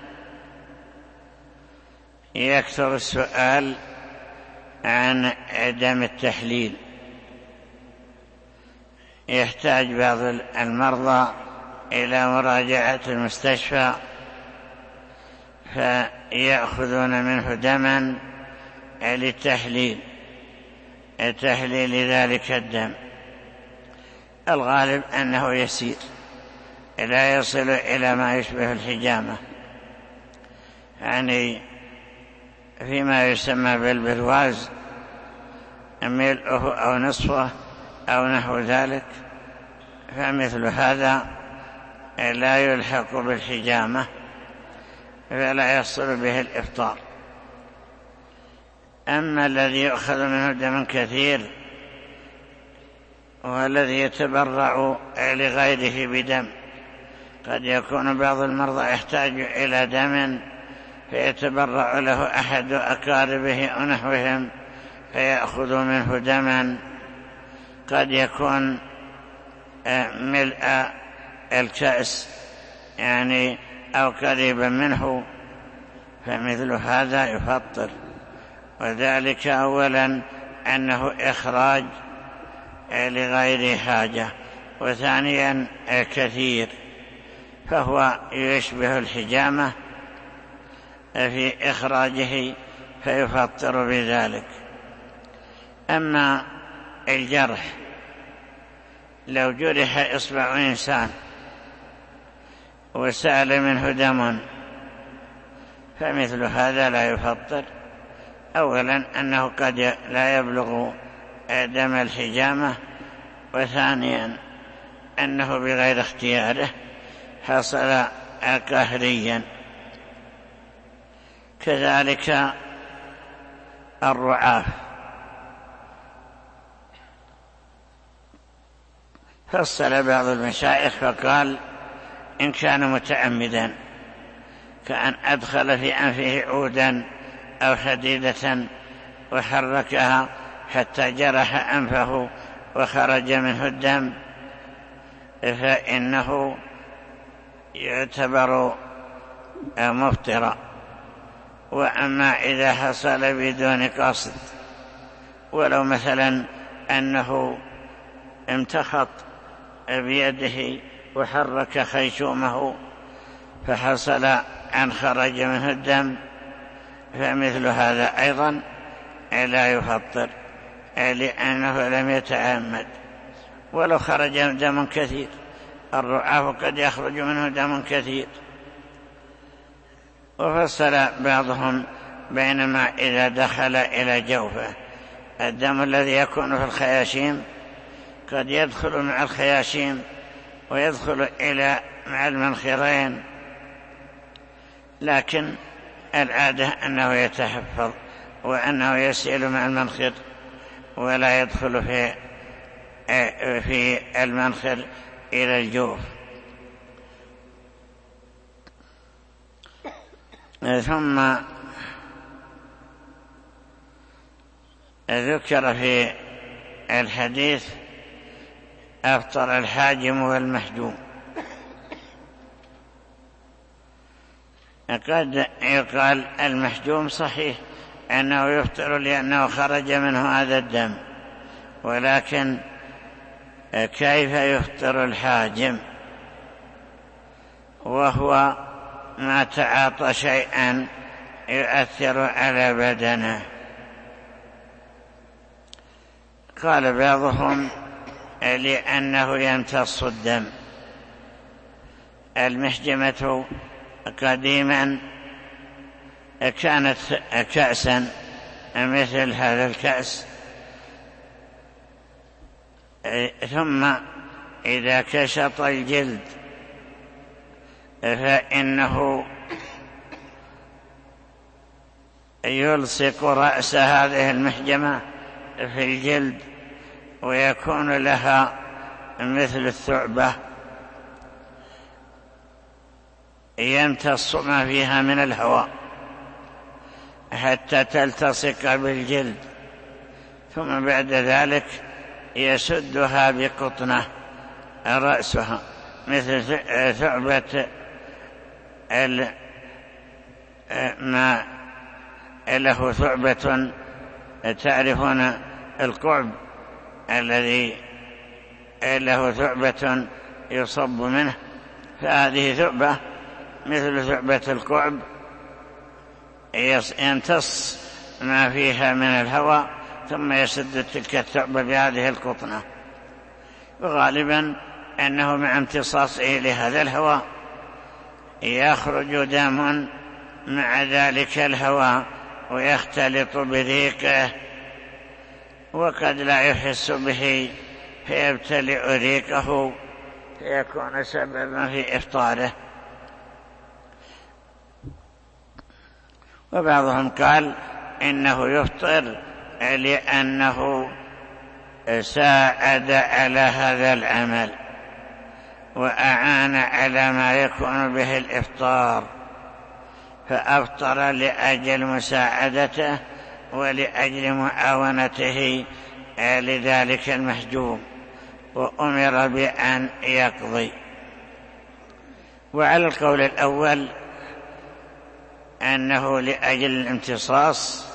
يكثر السؤال عن دم التحليل، يحتاج بعض المرضى إلى مراجعة المستشفى فيأخذون منه دما للتحليل، تحليل ذلك الدم. الغالب أنه يسير لا يصل إلى ما يشبه الحجامة، يعني فيما يسمى بالبرواز ملئه أو نصفه أو نحو ذلك، فمثل هذا لا يلحق بالحجامة فلا يصل به الإفطار. أما الذي يؤخذ منه دم كثير والذي يتبرع لغيره بدم، قد يكون بعض المرضى يحتاج إلى دم فيتبرع له أحد أقاربه أو نحوهم فيأخذ منه دما قد يكون ملء الكأس يعني أو قريبا منه، فمثل هذا يفطر. وذلك أولا أنه إخراج لغير حاجة، وثانيا كثير، فهو يشبه الحجامة في إخراجه فيفطر بذلك. أما الجرح، لو جرح إصبع إنسان وسال منه دم فمثل هذا لا يفطر. أولا أنه قد لا يبلغ دم الحجامة، وثانيا أنه بغير اختياره حصل قهريا. كذلك الرعاف، فصل بعض المشايخ فقال إن كان متعمدا كأن أدخل في أنفه عودا أو حديدة وحركها حتى جرح أنفه وخرج منه الدم فإنه يعتبر مفطرا. وأما إذا حصل بدون قصد، ولو مثلا أنه امتخط بيده وحرك خيشومه فحصل أن خرج منه الدم، فمثل هذا أيضا لا يفطر لأنه لم يتعمد. ولو خرج دم كثير، الرعاف قد يخرج منه دم كثير. وفصل بعضهم بينما إذا دخل إلى جوفه الدم الذي يكون في الخياشيم قد يدخل مع الخياشيم ويدخل إلى مع المنخرين، لكن العادة أنه يتحفظ وأنه يسيل مع المنخر ولا يدخل في المنخر إلى الجوف. ثم ذكر في الحديث أفطر الحاجم والمحجوم. قد يقال المحجوم صحيح أنه يفطر لأنه خرج منه هذا الدم، ولكن كيف يفطر الحاجم وهو ما تعاطى شيئا يؤثر على بدنه؟ قال بعضهم لأنه يمتص الدم. المحجمة قديما كانت كأسا مثل هذا الكأس، ثم إذا كشط الجلد فإنه يلصق رأس هذه المحجمة في الجلد ويكون لها مثل الثعبة يمتص ما فيها من الهواء حتى تلتصق بالجلد، ثم بعد ذلك يسدها بقطنة رأسها مثل ثعبة ما له ثعبة، تعرفون القعب الذي له ثعبة يصب منه، فهذه ثعبة مثل ثعبة القعب يمتص ما فيها من الهواء ثم يسد تلك الثعبة بهذه القطنة. وغالبا أنه مع امتصاصه لهذا الهواء يخرج دم مع ذلك الهواء ويختلط بريقه، وقد لا يحس به فيبتلع ريقه فيكون سببا في إفطاره. وبعضهم قال إنه يفطر لأنه ساعد على هذا العمل وأعان على ما يكون به الإفطار، فأفطر لأجل مساعدته ولأجل معاونته لذلك المحجوم، وأمر بأن يقضي. وعلى القول الأول أنه لأجل الامتصاص،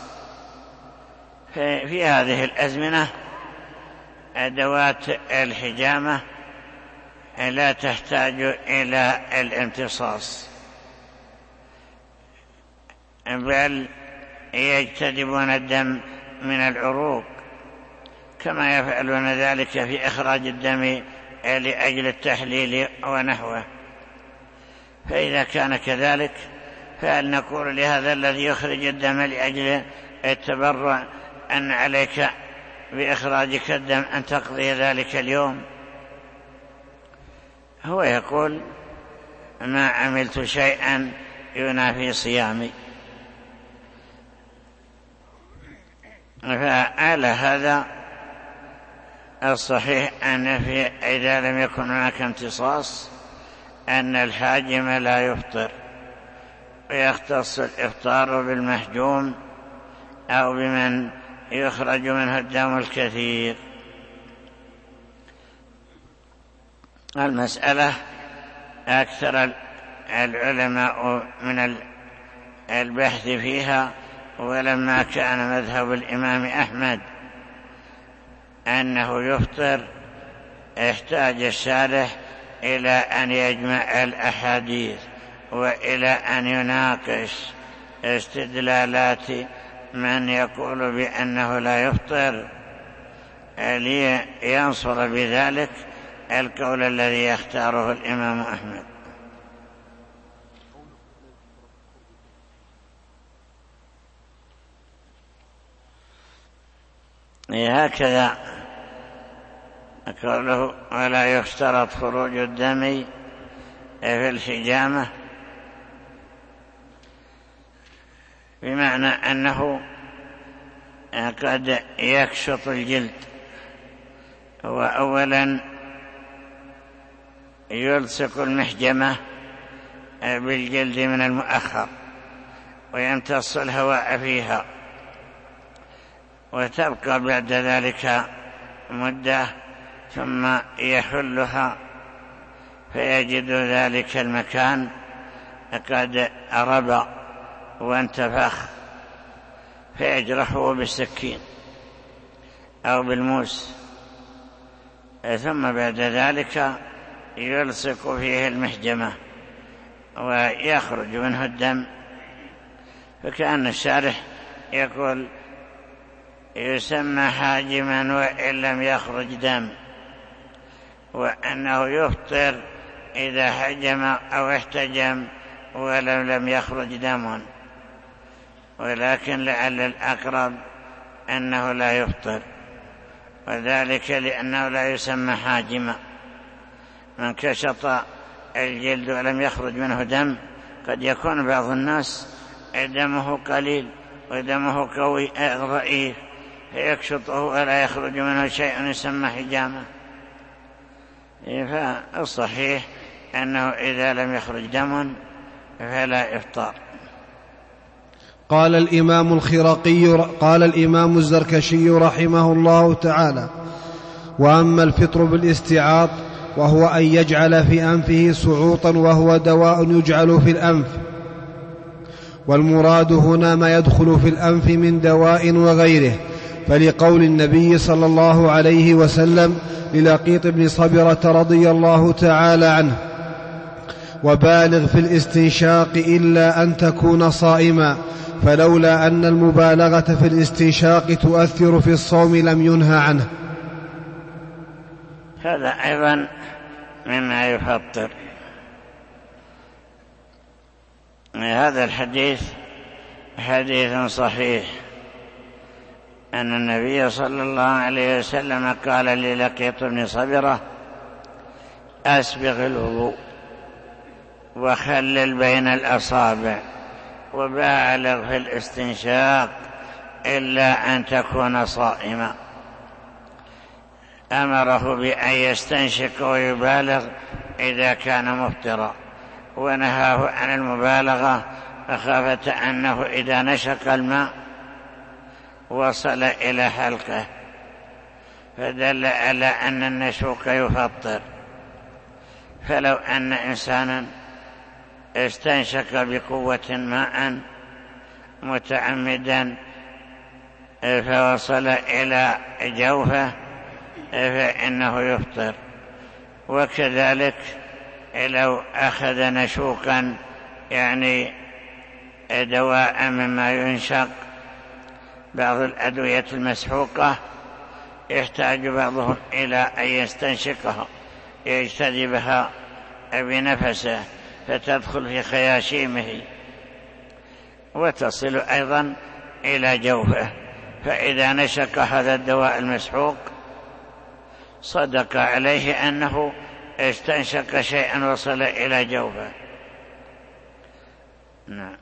في هذه الأزمنة أدوات الحجامة لا تحتاج إلى الامتصاص، بل يجتذبون الدم من العروق كما يفعلون ذلك في إخراج الدم لأجل التحليل ونحوه. فإذا كان كذلك فهل نقول لهذا الذي يخرج الدم لأجل التبرع أن عليك بإخراجك الدم أن تقضي ذلك اليوم؟ هو يقول ما عملت شيئا ينافي صيامي. فعلى هذا الصحيح أن إذا لم يكن هناك امتصاص أن الحاجم لا يفطر، ويختص الإفطار بالمحجوم أو بمن يخرج منه الدم الكثير. المسألة أكثر العلماء من البحث فيها، ولما كان مذهب الإمام أحمد أنه يفطر احتاج الشارح إلى أن يجمع الأحاديث وإلى أن يناقش استدلالات من يقول بأنه لا يفطر لينصر بذلك القول الذي يختاره الإمام أحمد. هكذا قوله ولا يشترط خروج الدم في الحجامة، بمعنى أنه قد يكشط الجلد، وأولا يلصق المحجمة بالجلد من المؤخر ويمتص الهواء فيها، وتبقى بعد ذلك مدة ثم يحلها فيجد ذلك المكان قد ربى وانتفخ فيجرحه بالسكين أو بالموس، ثم بعد ذلك يلصق فيه المحجمة ويخرج منه الدم. فكأن الشارح يقول يسمى حاجما وإن لم يخرج دم، وأنه يفطر إذا حجم أو احتجم ولو لم يخرج دم، ولكن لعل الأقرب أنه لا يفطر، وذلك لأنه لا يسمى حاجما. من كشط الجلد ولم يخرج منه دم قد يكون بعض الناس دمه قليل ودمه قوي ضعيف فيكشطه ولا يخرج منه شيء يسمى حجامة. فالصحيح أنه إذا لم يخرج دم فلا إفطار. قال الإمام الزركشي رحمه الله تعالى: وأما الفطر بالاستعاط وهو أن يجعل في أنفه صعوطا وهو دواء يجعل في الأنف، والمراد هنا ما يدخل في الأنف من دواء وغيره، فلقول النبي صلى الله عليه وسلم للقيط بن صبرة رضي الله تعالى عنه: وبالغ في الاستنشاق إلا أن تكون صائما، فلولا أن المبالغة في الاستنشاق تؤثر في الصوم لم ينهى عنه. هذا أيضا مما يفطر. هذا الحديث حديث صحيح أن النبي صلى الله عليه وسلم قال للقيط بن صبرة: أسبغ الوضوء وخلل بين الأصابع وبالغ في الاستنشاق إلا أن تكون صائما. أمره بأن يستنشق ويبالغ إذا كان مفطرا، ونهاه عن المبالغة مخافة أنه إذا نشق الماء وصل إلى حلقه، فدل على أن النشوق يفطر. فلو أن إنسانا استنشق بقوة ماء متعمدا فوصل إلى جوفه فإنه يفطر. وكذلك لو أخذ نشوقا يعني دواء مما ينشق، بعض الأدوية المسحوقة يحتاج بعضهم إلى أن يستنشقها يجتذبها بنفسه فتدخل في خياشيمه وتصل أيضا إلى جوفه، فإذا نشق هذا الدواء المسحوق صدق عليه أنه استنشق شيئا وصل إلى جوفه. نعم.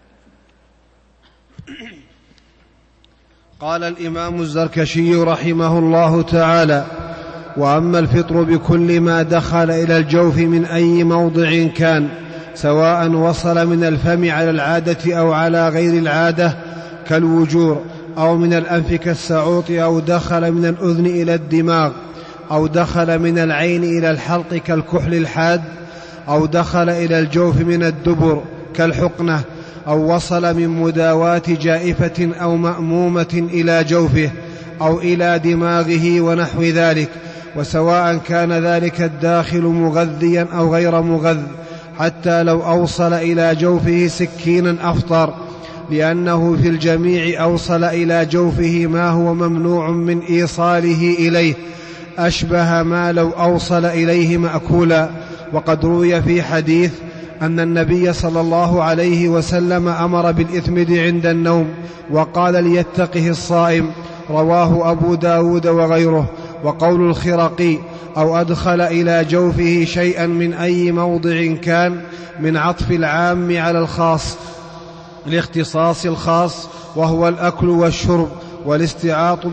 قال الإمام الزركشي رحمه الله تعالى: وأما الفطر بكل ما دخل إلى الجوف من أي موضع كان، سواء وصل من الفم على العادة أو على غير العادة كالوجور، أو من الأنف كالسعوط، أو دخل من الأذن إلى الدماغ، أو دخل من العين إلى الحلق كالكحل الحاد، أو دخل إلى الجوف من الدبر كالحقنة، أو وصل من مداواة جائفة أو مأمومة إلى جوفه أو إلى دماغه ونحو ذلك، وسواء كان ذلك الداخل مغذيا أو غير مغذ، حتى لو أوصل إلى جوفه سكينا أفطر، لأنه في الجميع أوصل إلى جوفه ما هو ممنوع من إيصاله إليه، أشبه ما لو أوصل إليه مأكولا. وقد روي في حديث أن النبي صلى الله عليه وسلم أمر بالإثمد عند النوم وقال ليتقه الصائم، رواه أبو داود وغيره. وقول الخرقي أو أدخل إلى جوفه شيئا من أي موضع كان من عطف العام على الخاص لاختصاص الخاص، وهو الأكل والشرب، والاستعاط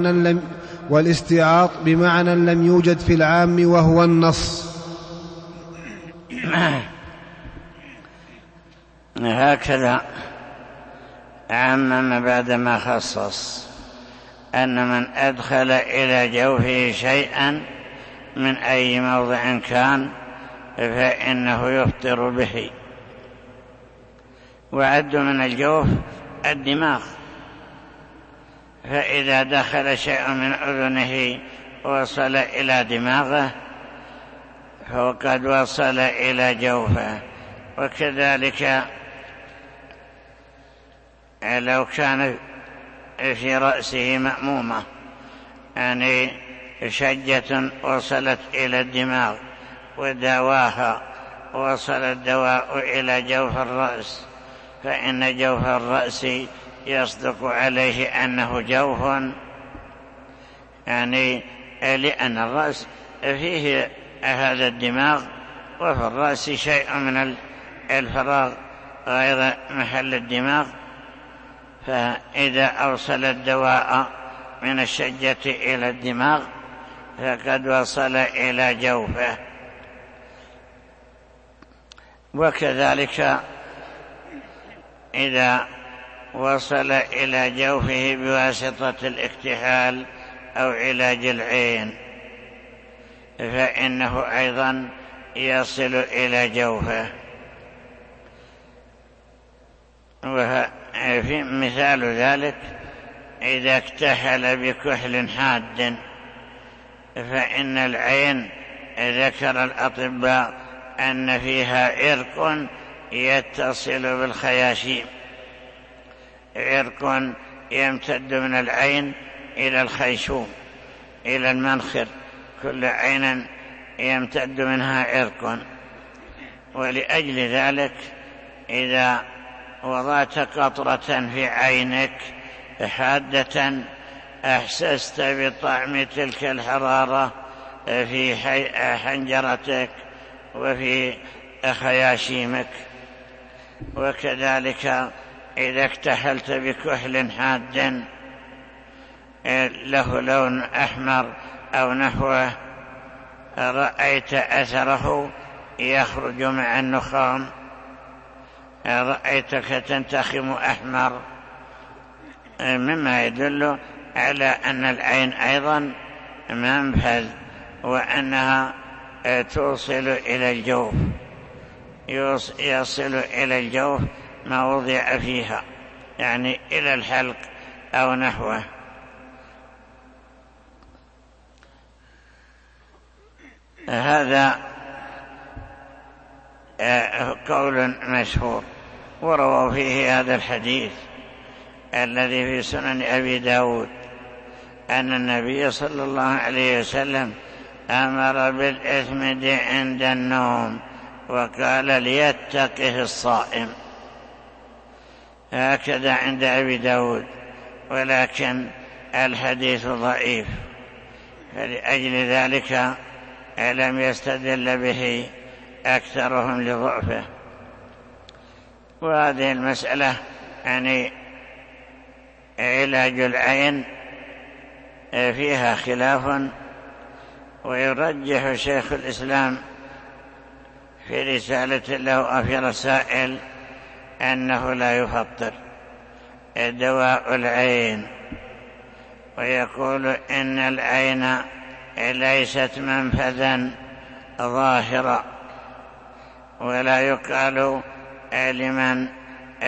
بمعنى لم يوجد في العام وهو النص. هكذا عمم بعدما خصص أن من أدخل إلى جوفه شيئا من أي موضع كان فإنه يفطر به. وعد من الجوف الدماغ، فإذا دخل شيء من أذنه وصل إلى دماغه فقد وصل إلى جوفه. وكذلك لو كان في رأسه مأمومة، يعني شجة وصلت إلى الدماغ ودواها، وصل الدواء إلى جوف الرأس، فإن جوف الرأس يصدق عليه أنه جوف، يعني لأن الرأس فيه هذا الدماغ، وفي الرأس شيء من الفراغ غير محل الدماغ، فإذا أوصل الدواء من الشجة إلى الدماغ فقد وصل إلى جوفه. وكذلك إذا وصل إلى جوفه بواسطة الاكتحال أو علاج العين فإنه أيضا يصل إلى جوفه. وفي مثال ذلك إذا اكتحل بكحل حاد، فإن العين ذكر الأطباء أن فيها عرق يتصل بالخياشيم، عرق يمتد من العين إلى الخيشوم إلى المنخر، كل عين يمتد منها عرق. ولأجل ذلك إذا وضعت قطرة في عينك حادة أحسست بطعم تلك الحرارة في حنجرتك وفي خياشيمك. وكذلك إذا اكتحلت بكحل حاد له لون أحمر أو نحوه رأيت أثره يخرج مع النخام، رأيتك تنتخم أحمر، مما يدل على أن العين أيضا منفذ، وأنها توصل إلى الجوف، يصل إلى الجوف ما وضع فيها، يعني إلى الحلق أو نحوه. هذا قول مشهور، ورووا فيه هذا الحديث الذي في سنن أبي داود أن النبي صلى الله عليه وسلم أمر بالإثمد عند النوم وقال ليتقه الصائم. هكذا عند أبي داود، ولكن الحديث ضعيف، فلأجل ذلك لم يستدل به أكثرهم لضعفه. وهذه المسألة يعني علاج العين فيها خلاف، ويرجح شيخ الإسلام في رسالة له في رسائل أنه لا يفطر دواء العين، ويقول إن العين ليست منفذا ظاهرا، ولا يقال لمن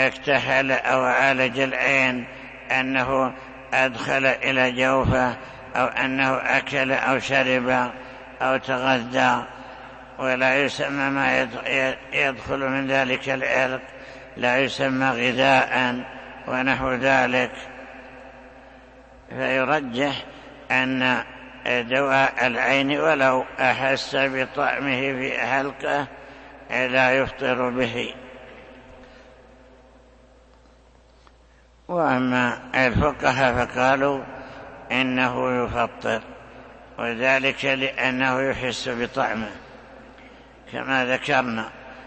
اكتحل أو عالج العين أنه أدخل إلى جوفه أو أنه أكل أو شرب أو تغذى، ولا يسمى ما يدخل من ذلك العرق، لا يسمى غذاء ونحو ذلك. فيرجح أن دواء العين ولو أحس بطعمه في حلقه لا يفطر به. وأما الفقهاء فقالوا إنه يفطر، وذلك لأنه يحس بطعمه كما ذكرنا.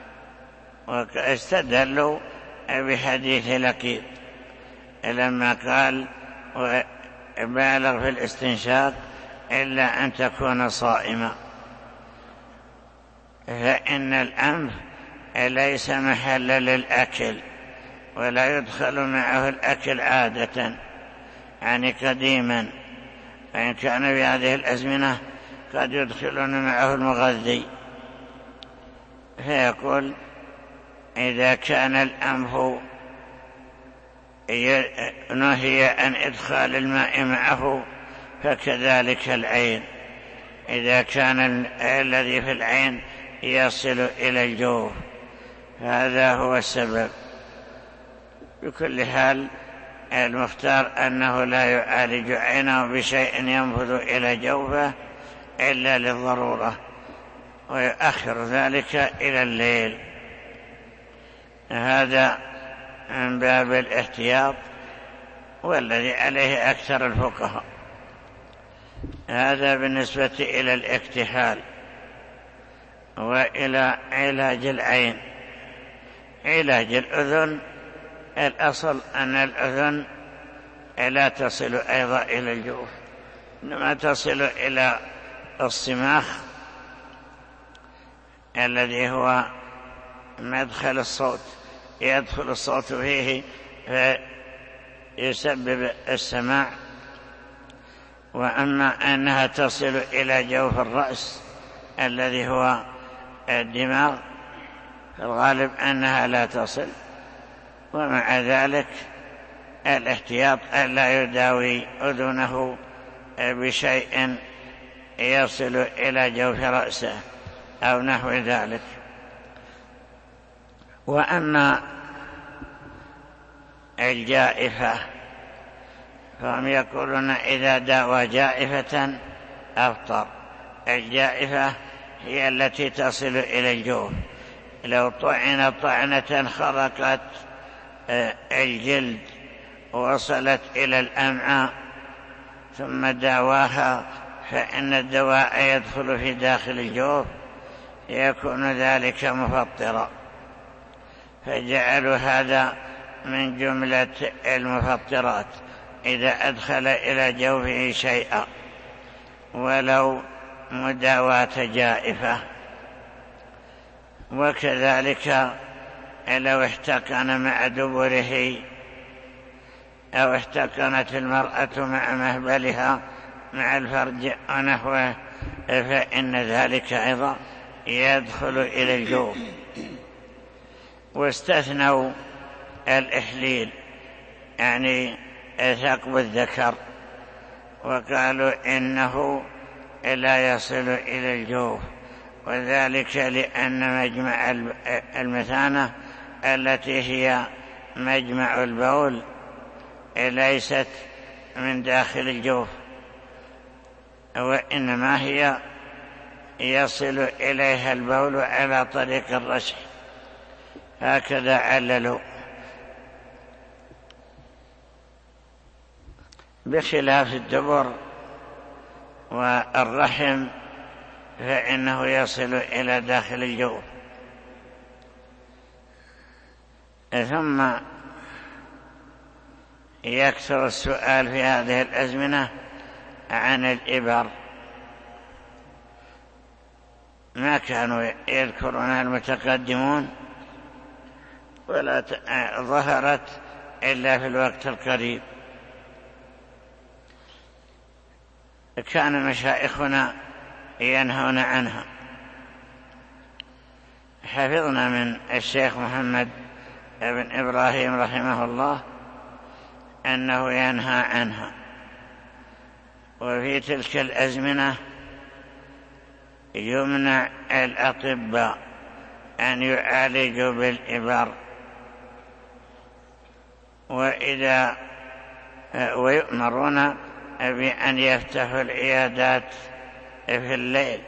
واستدلوا بحديث لقيط لما قال بالغ في الاستنشاق إلا أن تكون صائما، فإن الأنف ليس محلا للأكل ولا يدخل معه الأكل عادة، يعني قديما، فإن كان في هذه الأزمنة قد يدخلون معه المغذي. فيقول إذا كان الأنف نهي عن إدخال الماء معه فكذلك العين، إذا كان الذي في العين يصل إلى الجوف، هذا هو السبب. بكل حال المختار أنه لا يعالج عينه بشيء ينفذ إلى جوفه إلا للضرورة، ويؤخر ذلك إلى الليل. هذا من باب الاحتياط، والذي عليه أكثر الفقهاء. هذا بالنسبة إلى الاكتحال. وإلى علاج العين. علاج الأذن، الأصل أن الأذن لا تصل أيضا إلى الجوف، إنما تصل إلى الصماخ الذي هو مدخل الصوت، يدخل الصوت فيه فيسبب السماع. وأما أنها تصل إلى جوف الرأس الذي هو الدماغ، فالغالب أنها لا تصل. ومع ذلك الاحتياط ألا يداوي أذنه بشيء يصل إلى جوف رأسه أو نحو ذلك. وأما الجائفة فهم يقولون إذا داوى جائفة أفطر. الجائفة هي التي تصل إلى الجوف، لو طعن طعنة خرقت الجلد وصلت إلى الأمعاء ثم داواها، فإن الدواء يدخل في داخل الجوف، يكون ذلك مفطرا. فجعلوا هذا من جملة المفطرات إذا أدخل إلى جوفه شيئا ولو مداواة جائفة. وكذلك لو احتقن مع دبره أو احتقنت المرأة مع مهبلها مع الفرج ونحوه، فإن ذلك أيضا يدخل إلى الجوف. واستثنوا الإحليل، يعني ثقب الذكر، وقالوا إنه لا يصل إلى الجوف، وذلك لأن مجمع المثانة التي هي مجمع البول ليست من داخل الجوف، وإنما هي يصل إليها البول على طريق الرشح، هكذا عللوا. بخلاف الدبر والرحم فإنه يصل إلى داخل الجوف. ثم يكثر السؤال في هذه الأزمنة عن الإبر، ما كانوا يذكرونها المتقدمون ولا ظهرت إلا في الوقت القريب. كان مشايخنا ينهون عنها. حفظنا من الشيخ محمد بن إبراهيم رحمه الله أنه ينهى عنها، وفي تلك الأزمنة يمنع الأطباء أن يعالجوا بالإبر، ويؤمرون بأن يفتحوا العيادات في الليل،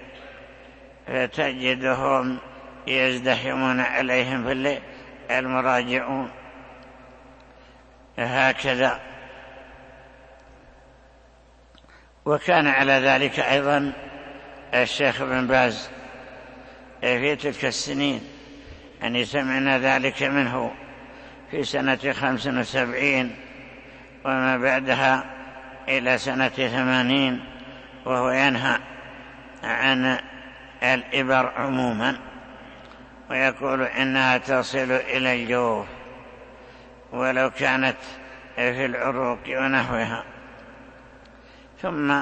فتجدهم يزدحمون عليهم في الليل المراجعون هكذا. وكان على ذلك أيضا الشيخ ابن باز في تلك السنين، أن سمعنا ذلك منه في سنة 75 وما بعدها إلى سنة 80، وهو ينهى عن الإبر عموما، ويقول إنها تصل إلى الجوف ولو كانت في العروق ونحوها. ثم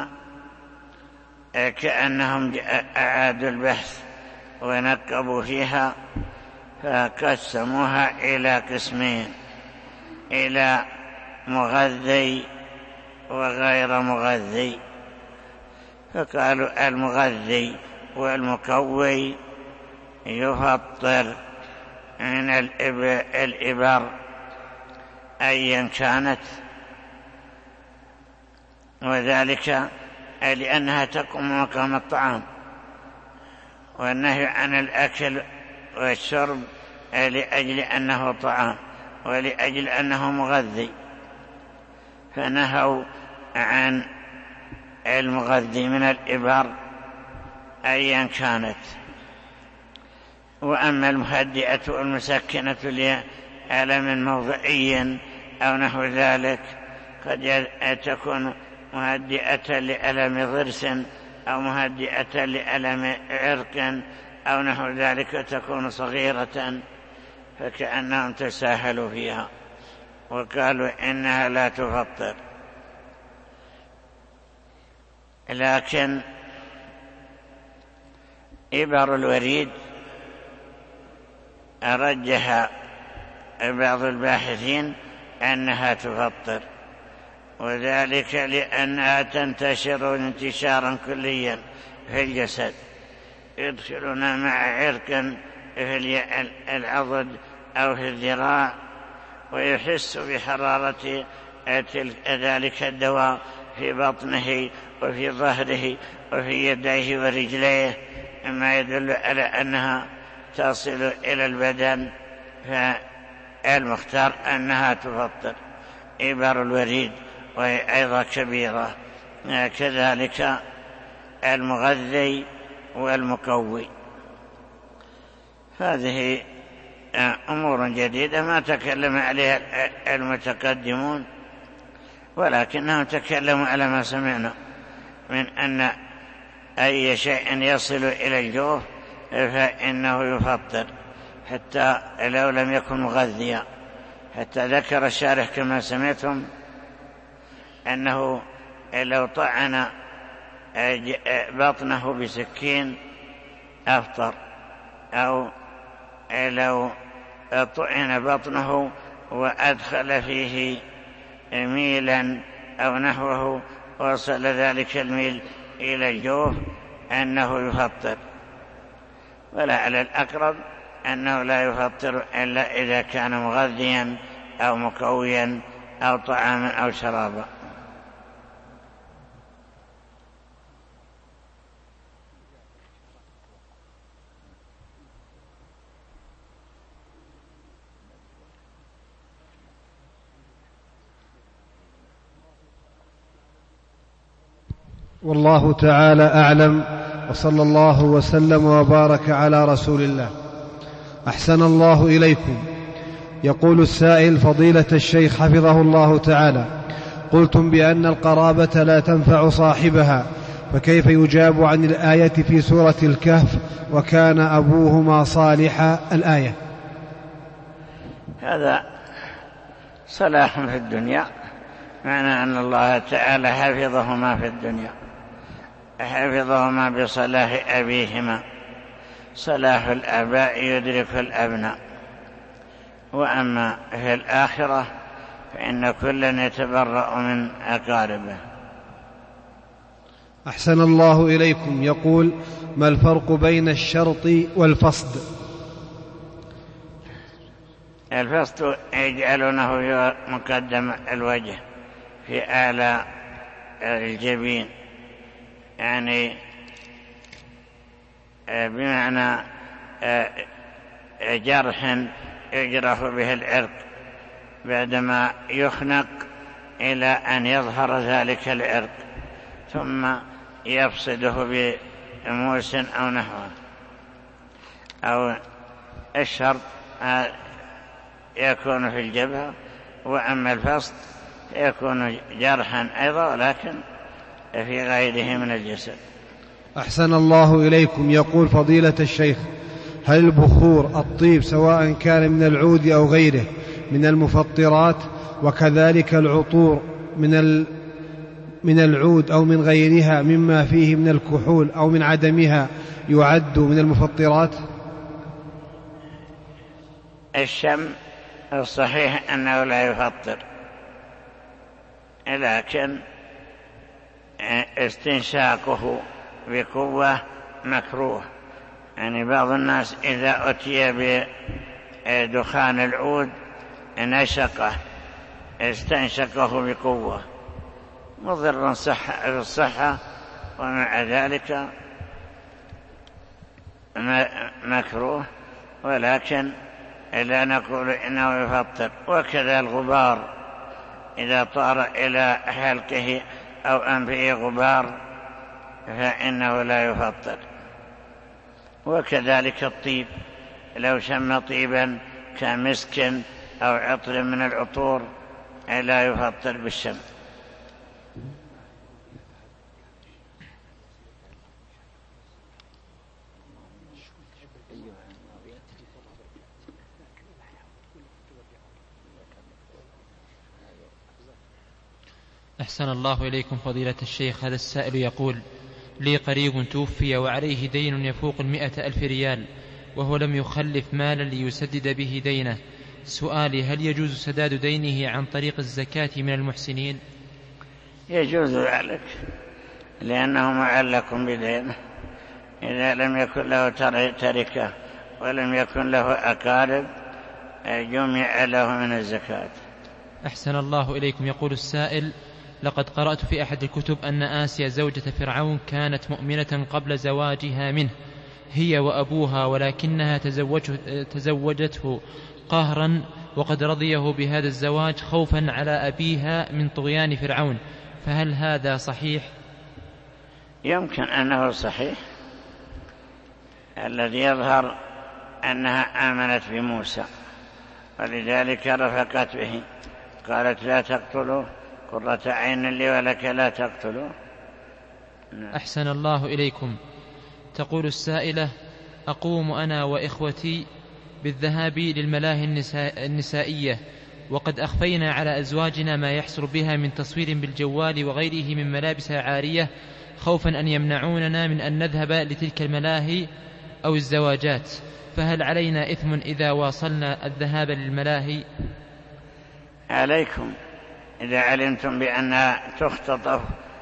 كأنهم أعادوا البحث ونقبوا فيها، فقسموها إلى قسمين، إلى مغذي وغير مغذي. فقالوا المغذي والمقوي يفطر من الإبر أيا كانت، وذلك لأنها تقوم مقام الطعام، والنهي عن الأكل والشرب لأجل أنه طعام ولأجل أنه مغذي، فنهوا عن المغذي من الإبر أيا كانت. وأما المهدئة والمسكنة لألم موضعي أو نحو ذلك، قد تكون مهدئة لألم ضرس أو مهدئة لألم عرق أو نحو ذلك، تكون صغيرة، فكأنهم تساهلوا فيها وقالوا إنها لا تفطر. لكن إبر الوريد رجح بعض الباحثين أنها تفطر، وذلك لأنها تنتشر انتشارا كليا في الجسد، يدخلون مع عرق في العضد أو في الذراع، ويحس بحرارة ذلك الدواء في بطنه وفي ظهره وفي يديه ورجليه، مما يدل على أنها تصل إلى البدن، فالمختار أنها تفطر إبر الوريد، وهي أيضا كبيرة. كذلك المغذي والمقوي. هذه أمور جديدة ما تكلم عليها المتقدمون، ولكنهم تكلموا على ما سمعنا من أن أي شيء يصل إلى الجوف فإنه يفطر حتى لو لم يكن مغذيا. حتى ذكر الشارح كما سمعتم أنه لو طعن بطنه بسكين أفطر، أو لو طعن بطنه وأدخل فيه ميلا أو نحوه وصل ذلك الميل إلى الجوف أنه يفطر. ولا على الأقرب أنه لا يفطر إلا إذا كان مغذيا أو مقويا أو طعاما أو شرابا. والله تعالى أعلم، وصلى الله وسلم وبارك على رسول الله. أحسن الله إليكم. يقول السائل: فضيلة الشيخ حفظه الله تعالى، قلتم بأن القرابة لا تنفع صاحبها، فكيف يجاب عن الآية في سورة الكهف وكان أبوهما صالحا الآية؟ هذا صلاح في الدنيا، معنى أن الله تعالى حفظهما في الدنيا، حفظهما بصلاح أبيهما. صلاح الآباء يدرك الأبناء، وأما في الآخرة فإن كلا يتبرأ من أقاربه. أحسن الله إليكم. يقول: ما الفرق بين الشرط والفصد؟ الفصد يجعلونه مقدم الوجه في أعلى الجبين، يعني بمعنى جرح يجرح به العرق بعدما يخنق إلى أن يظهر ذلك العرق، ثم يفصده بموس أو نحوه. أو الشرط يكون في الجبهة، وأما الفصد يكون جرحا أيضا ولكن في غيره من الجسد. أحسن الله إليكم. يقول فضيلة الشيخ: هل البخور الطيب سواء كان من العود أو غيره من المفطرات، وكذلك العطور من العود أو من غيرها مما فيه من الكحول أو من عدمها يعد من المفطرات؟ الشم الصحيح أنه لا يفطر، لكن استنشاقه بقوة مكروه. يعني بعض الناس إذا أتي بدخان العود نشقه، استنشقه بقوة، مضر في الصحة، ومع ذلك مكروه، ولكن لا نقول إنه يفطر. وكذا الغبار إذا طار إلى حلقه أو أنفه غبار فإنه لا يفطر. وكذلك الطيب، لو شم طيبا كمسك أو عطر من العطور لا يفطر بالشم. أحسن الله إليكم فضيلة الشيخ. هذا السائل يقول: لي قريب توفي وعليه دين يفوق 100,000 ريال، وهو لم يخلف مالا ليسدد به دينه. سؤالي: هل يجوز سداد دينه عن طريق الزكاة من المحسنين؟ يجوز ذلك، لأنه معلق بدينه. إذا لم يكن له تركة ولم يكن له أقارب جمع له من الزكاة. أحسن الله إليكم. يقول السائل: لقد قرأت في أحد الكتب أن آسيا زوجة فرعون كانت مؤمنة قبل زواجها منه هي وأبوها، ولكنها تزوجته قهرا، وقد رضيه بهذا الزواج خوفا على أبيها من طغيان فرعون، فهل هذا صحيح؟ يمكن أنه صحيح. الذي يظهر أنها آمنت بموسى ولذلك رفقت به، قالت: لا تقتلوه قرة عين لي ولك لا تقتلوه. أحسن الله إليكم. تقول السائلة: أقوم أنا وإخوتي بالذهاب للملاهي النسائية، وقد أخفينا على أزواجنا ما يحصل بها من تصوير بالجوال وغيره من ملابس عارية، خوفا أن يمنعوننا من أن نذهب لتلك الملاهي أو الزواجات، فهل علينا إثم إذا واصلنا الذهاب للملاهي؟ عليكم إذا علمتم بأن تختطف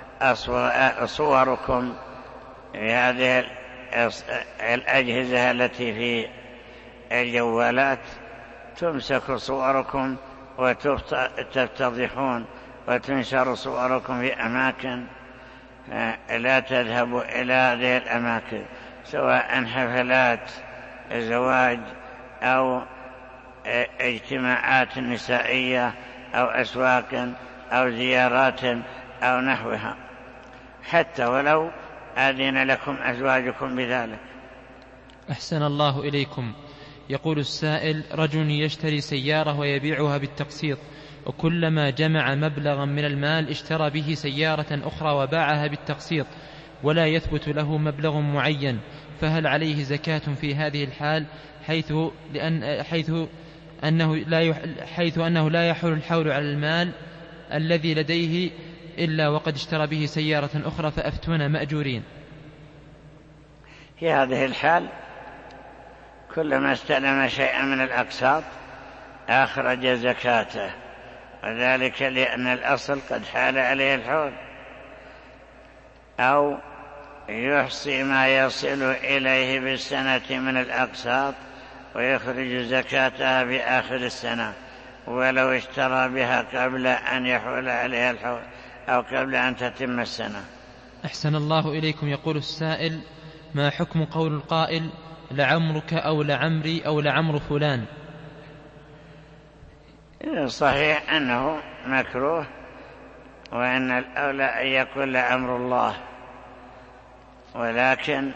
صوركم في هذه الأجهزة التي في الجوالات، تمسك صوركم وتفتضحون وتنشر صوركم في أماكن لا تذهبوا إلى هذه الأماكن، سواء حفلات زواج أو اجتماعات نسائية أو أسواق أو زيارات أو نحوها، حتى ولو أذن لكم أزواجكم بذلك. أحسن الله إليكم. يقول السائل: رجل يشتري سيارة ويبيعها بالتقسيط، وكلما جمع مبلغا من المال اشترى به سيارة أخرى وباعها بالتقسيط، ولا يثبت له مبلغ معين، فهل عليه زكاة في هذه الحال، حيث أنه لا يحول الحول على المال الذي لديه إلا وقد اشترى به سيارة أخرى، فأفتونا مأجورين؟ في هذه الحال كلما استلم شيئا من الأقساط أخرج زكاته، وذلك لأن الأصل قد حال عليه الحول. أو يحصي ما يصل إليه بالسنة من الأقساط ويخرج زكاتها في آخر السنة ولو اشترى بها قبل أن يحول عليها الحول أو قبل أن تتم السنة. أحسن الله إليكم. يقول السائل: ما حكم قول القائل لعمرك أو لعمري أو لعمر فلان؟ صحيح أنه مكروه، وأن الأولى أن يكون لعمر الله، ولكن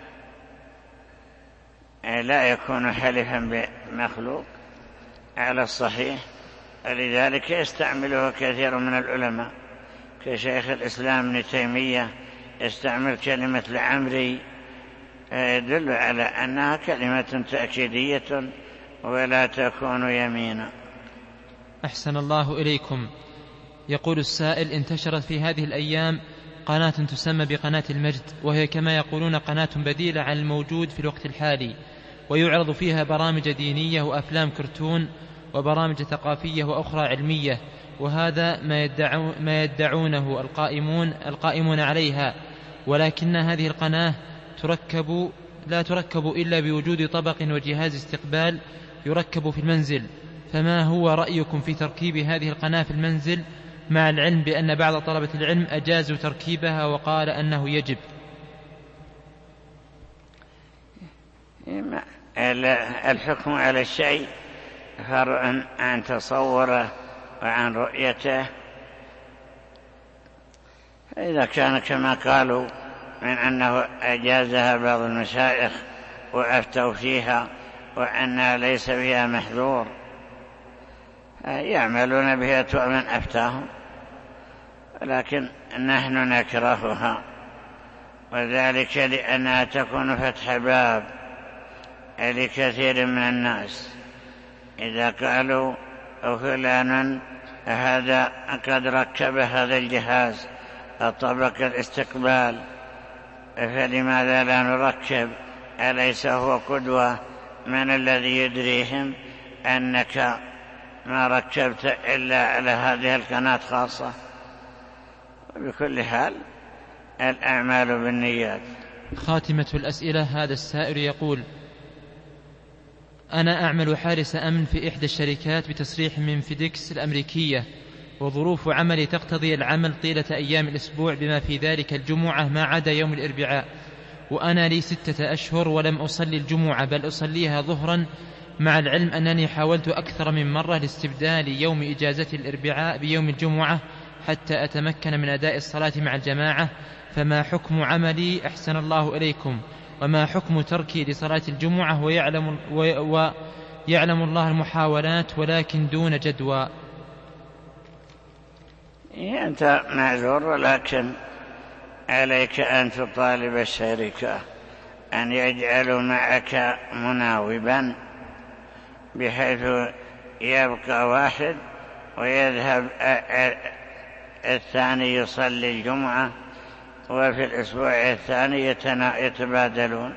لا يكون حلفا بمخلوق على الصحيح، ولذلك يستعمله كثير من العلماء كشيخ الإسلام ابن تيمية يستعمل كلمة لعمري، يدل على أنها كلمة تأكيدية ولا تكون يمينا. أحسن الله إليكم. يقول السائل: انتشرت في هذه الأيام قناة تسمى بقناة المجد، وهي كما يقولون قناة بديلة عن الموجود في الوقت الحالي، ويعرض فيها برامج دينية وأفلام كرتون وبرامج ثقافية وأخرى علمية، وهذا ما يدعونه القائمون عليها، ولكن هذه القناة لا تركب إلا بوجود طبق وجهاز استقبال يركب في المنزل، فما هو رأيكم في تركيب هذه القناة في المنزل، مع العلم بأن بعض طلبة العلم أجازوا تركيبها وقال أنه يجب؟ الحكم على الشيء فرع عن تصوره وعن رؤيته، إذا كان كما قالوا من أنه أجازها بعض المشايخ وأفتوا فيها وأنها ليس فيها محذور، يعملون بها من أفتاهم، ولكن نحن نكرهها، وذلك لأنها تكون فتح باب لكثير من الناس. إذا قالوا فلان هذا قد ركب هذا الجهاز الطبق الاستقبال، فلماذا لا نركب؟ أليس هو قدوة من الذي يدريهم أنك ما ركبت إلا على هذه القناة خاصة؟ بكل حال الأعمال بالنيات. خاتمة الأسئلة. هذا السائل يقول: أنا أعمل حارس أمن في إحدى الشركات بتصريح من فيديكس الأمريكية، وظروف عملي تقتضي العمل طيلة أيام الأسبوع بما في ذلك الجمعة ما عدا يوم الأربعاء، وأنا لي 6 أشهر ولم أصلي الجمعة بل أصليها ظهرا، مع العلم أنني حاولت أكثر من مرة لاستبدال يوم إجازة الأربعاء بيوم الجمعة حتى أتمكن من أداء الصلاة مع الجماعة، فما حكم عملي أحسن الله إليكم؟ وما حكم تركي لصلاة الجمعة ويعلم الله المحاولات ولكن دون جدوى؟ أنت معذور، ولكن عليك أن تطالب الشركة أن يجعلوا معك مناوبا بحيث يبقى واحد ويذهب الثاني يصلي الجمعة، وفي الأسبوع الثاني يتبادلون.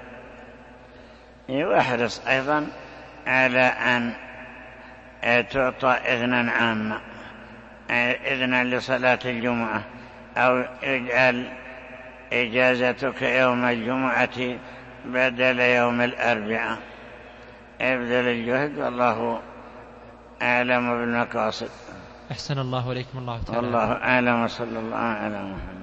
واحرص أيضا على أن تعطى إذنا عاما، إذنا لصلاة الجمعة، أو اجعل إجازتك يوم الجمعة بدل يوم الأربعاء. ابذل الجهد، والله أعلم بالمقاصد. أحسن الله إليكم. الله تعالى والله أعلم، وصلى الله على محمد.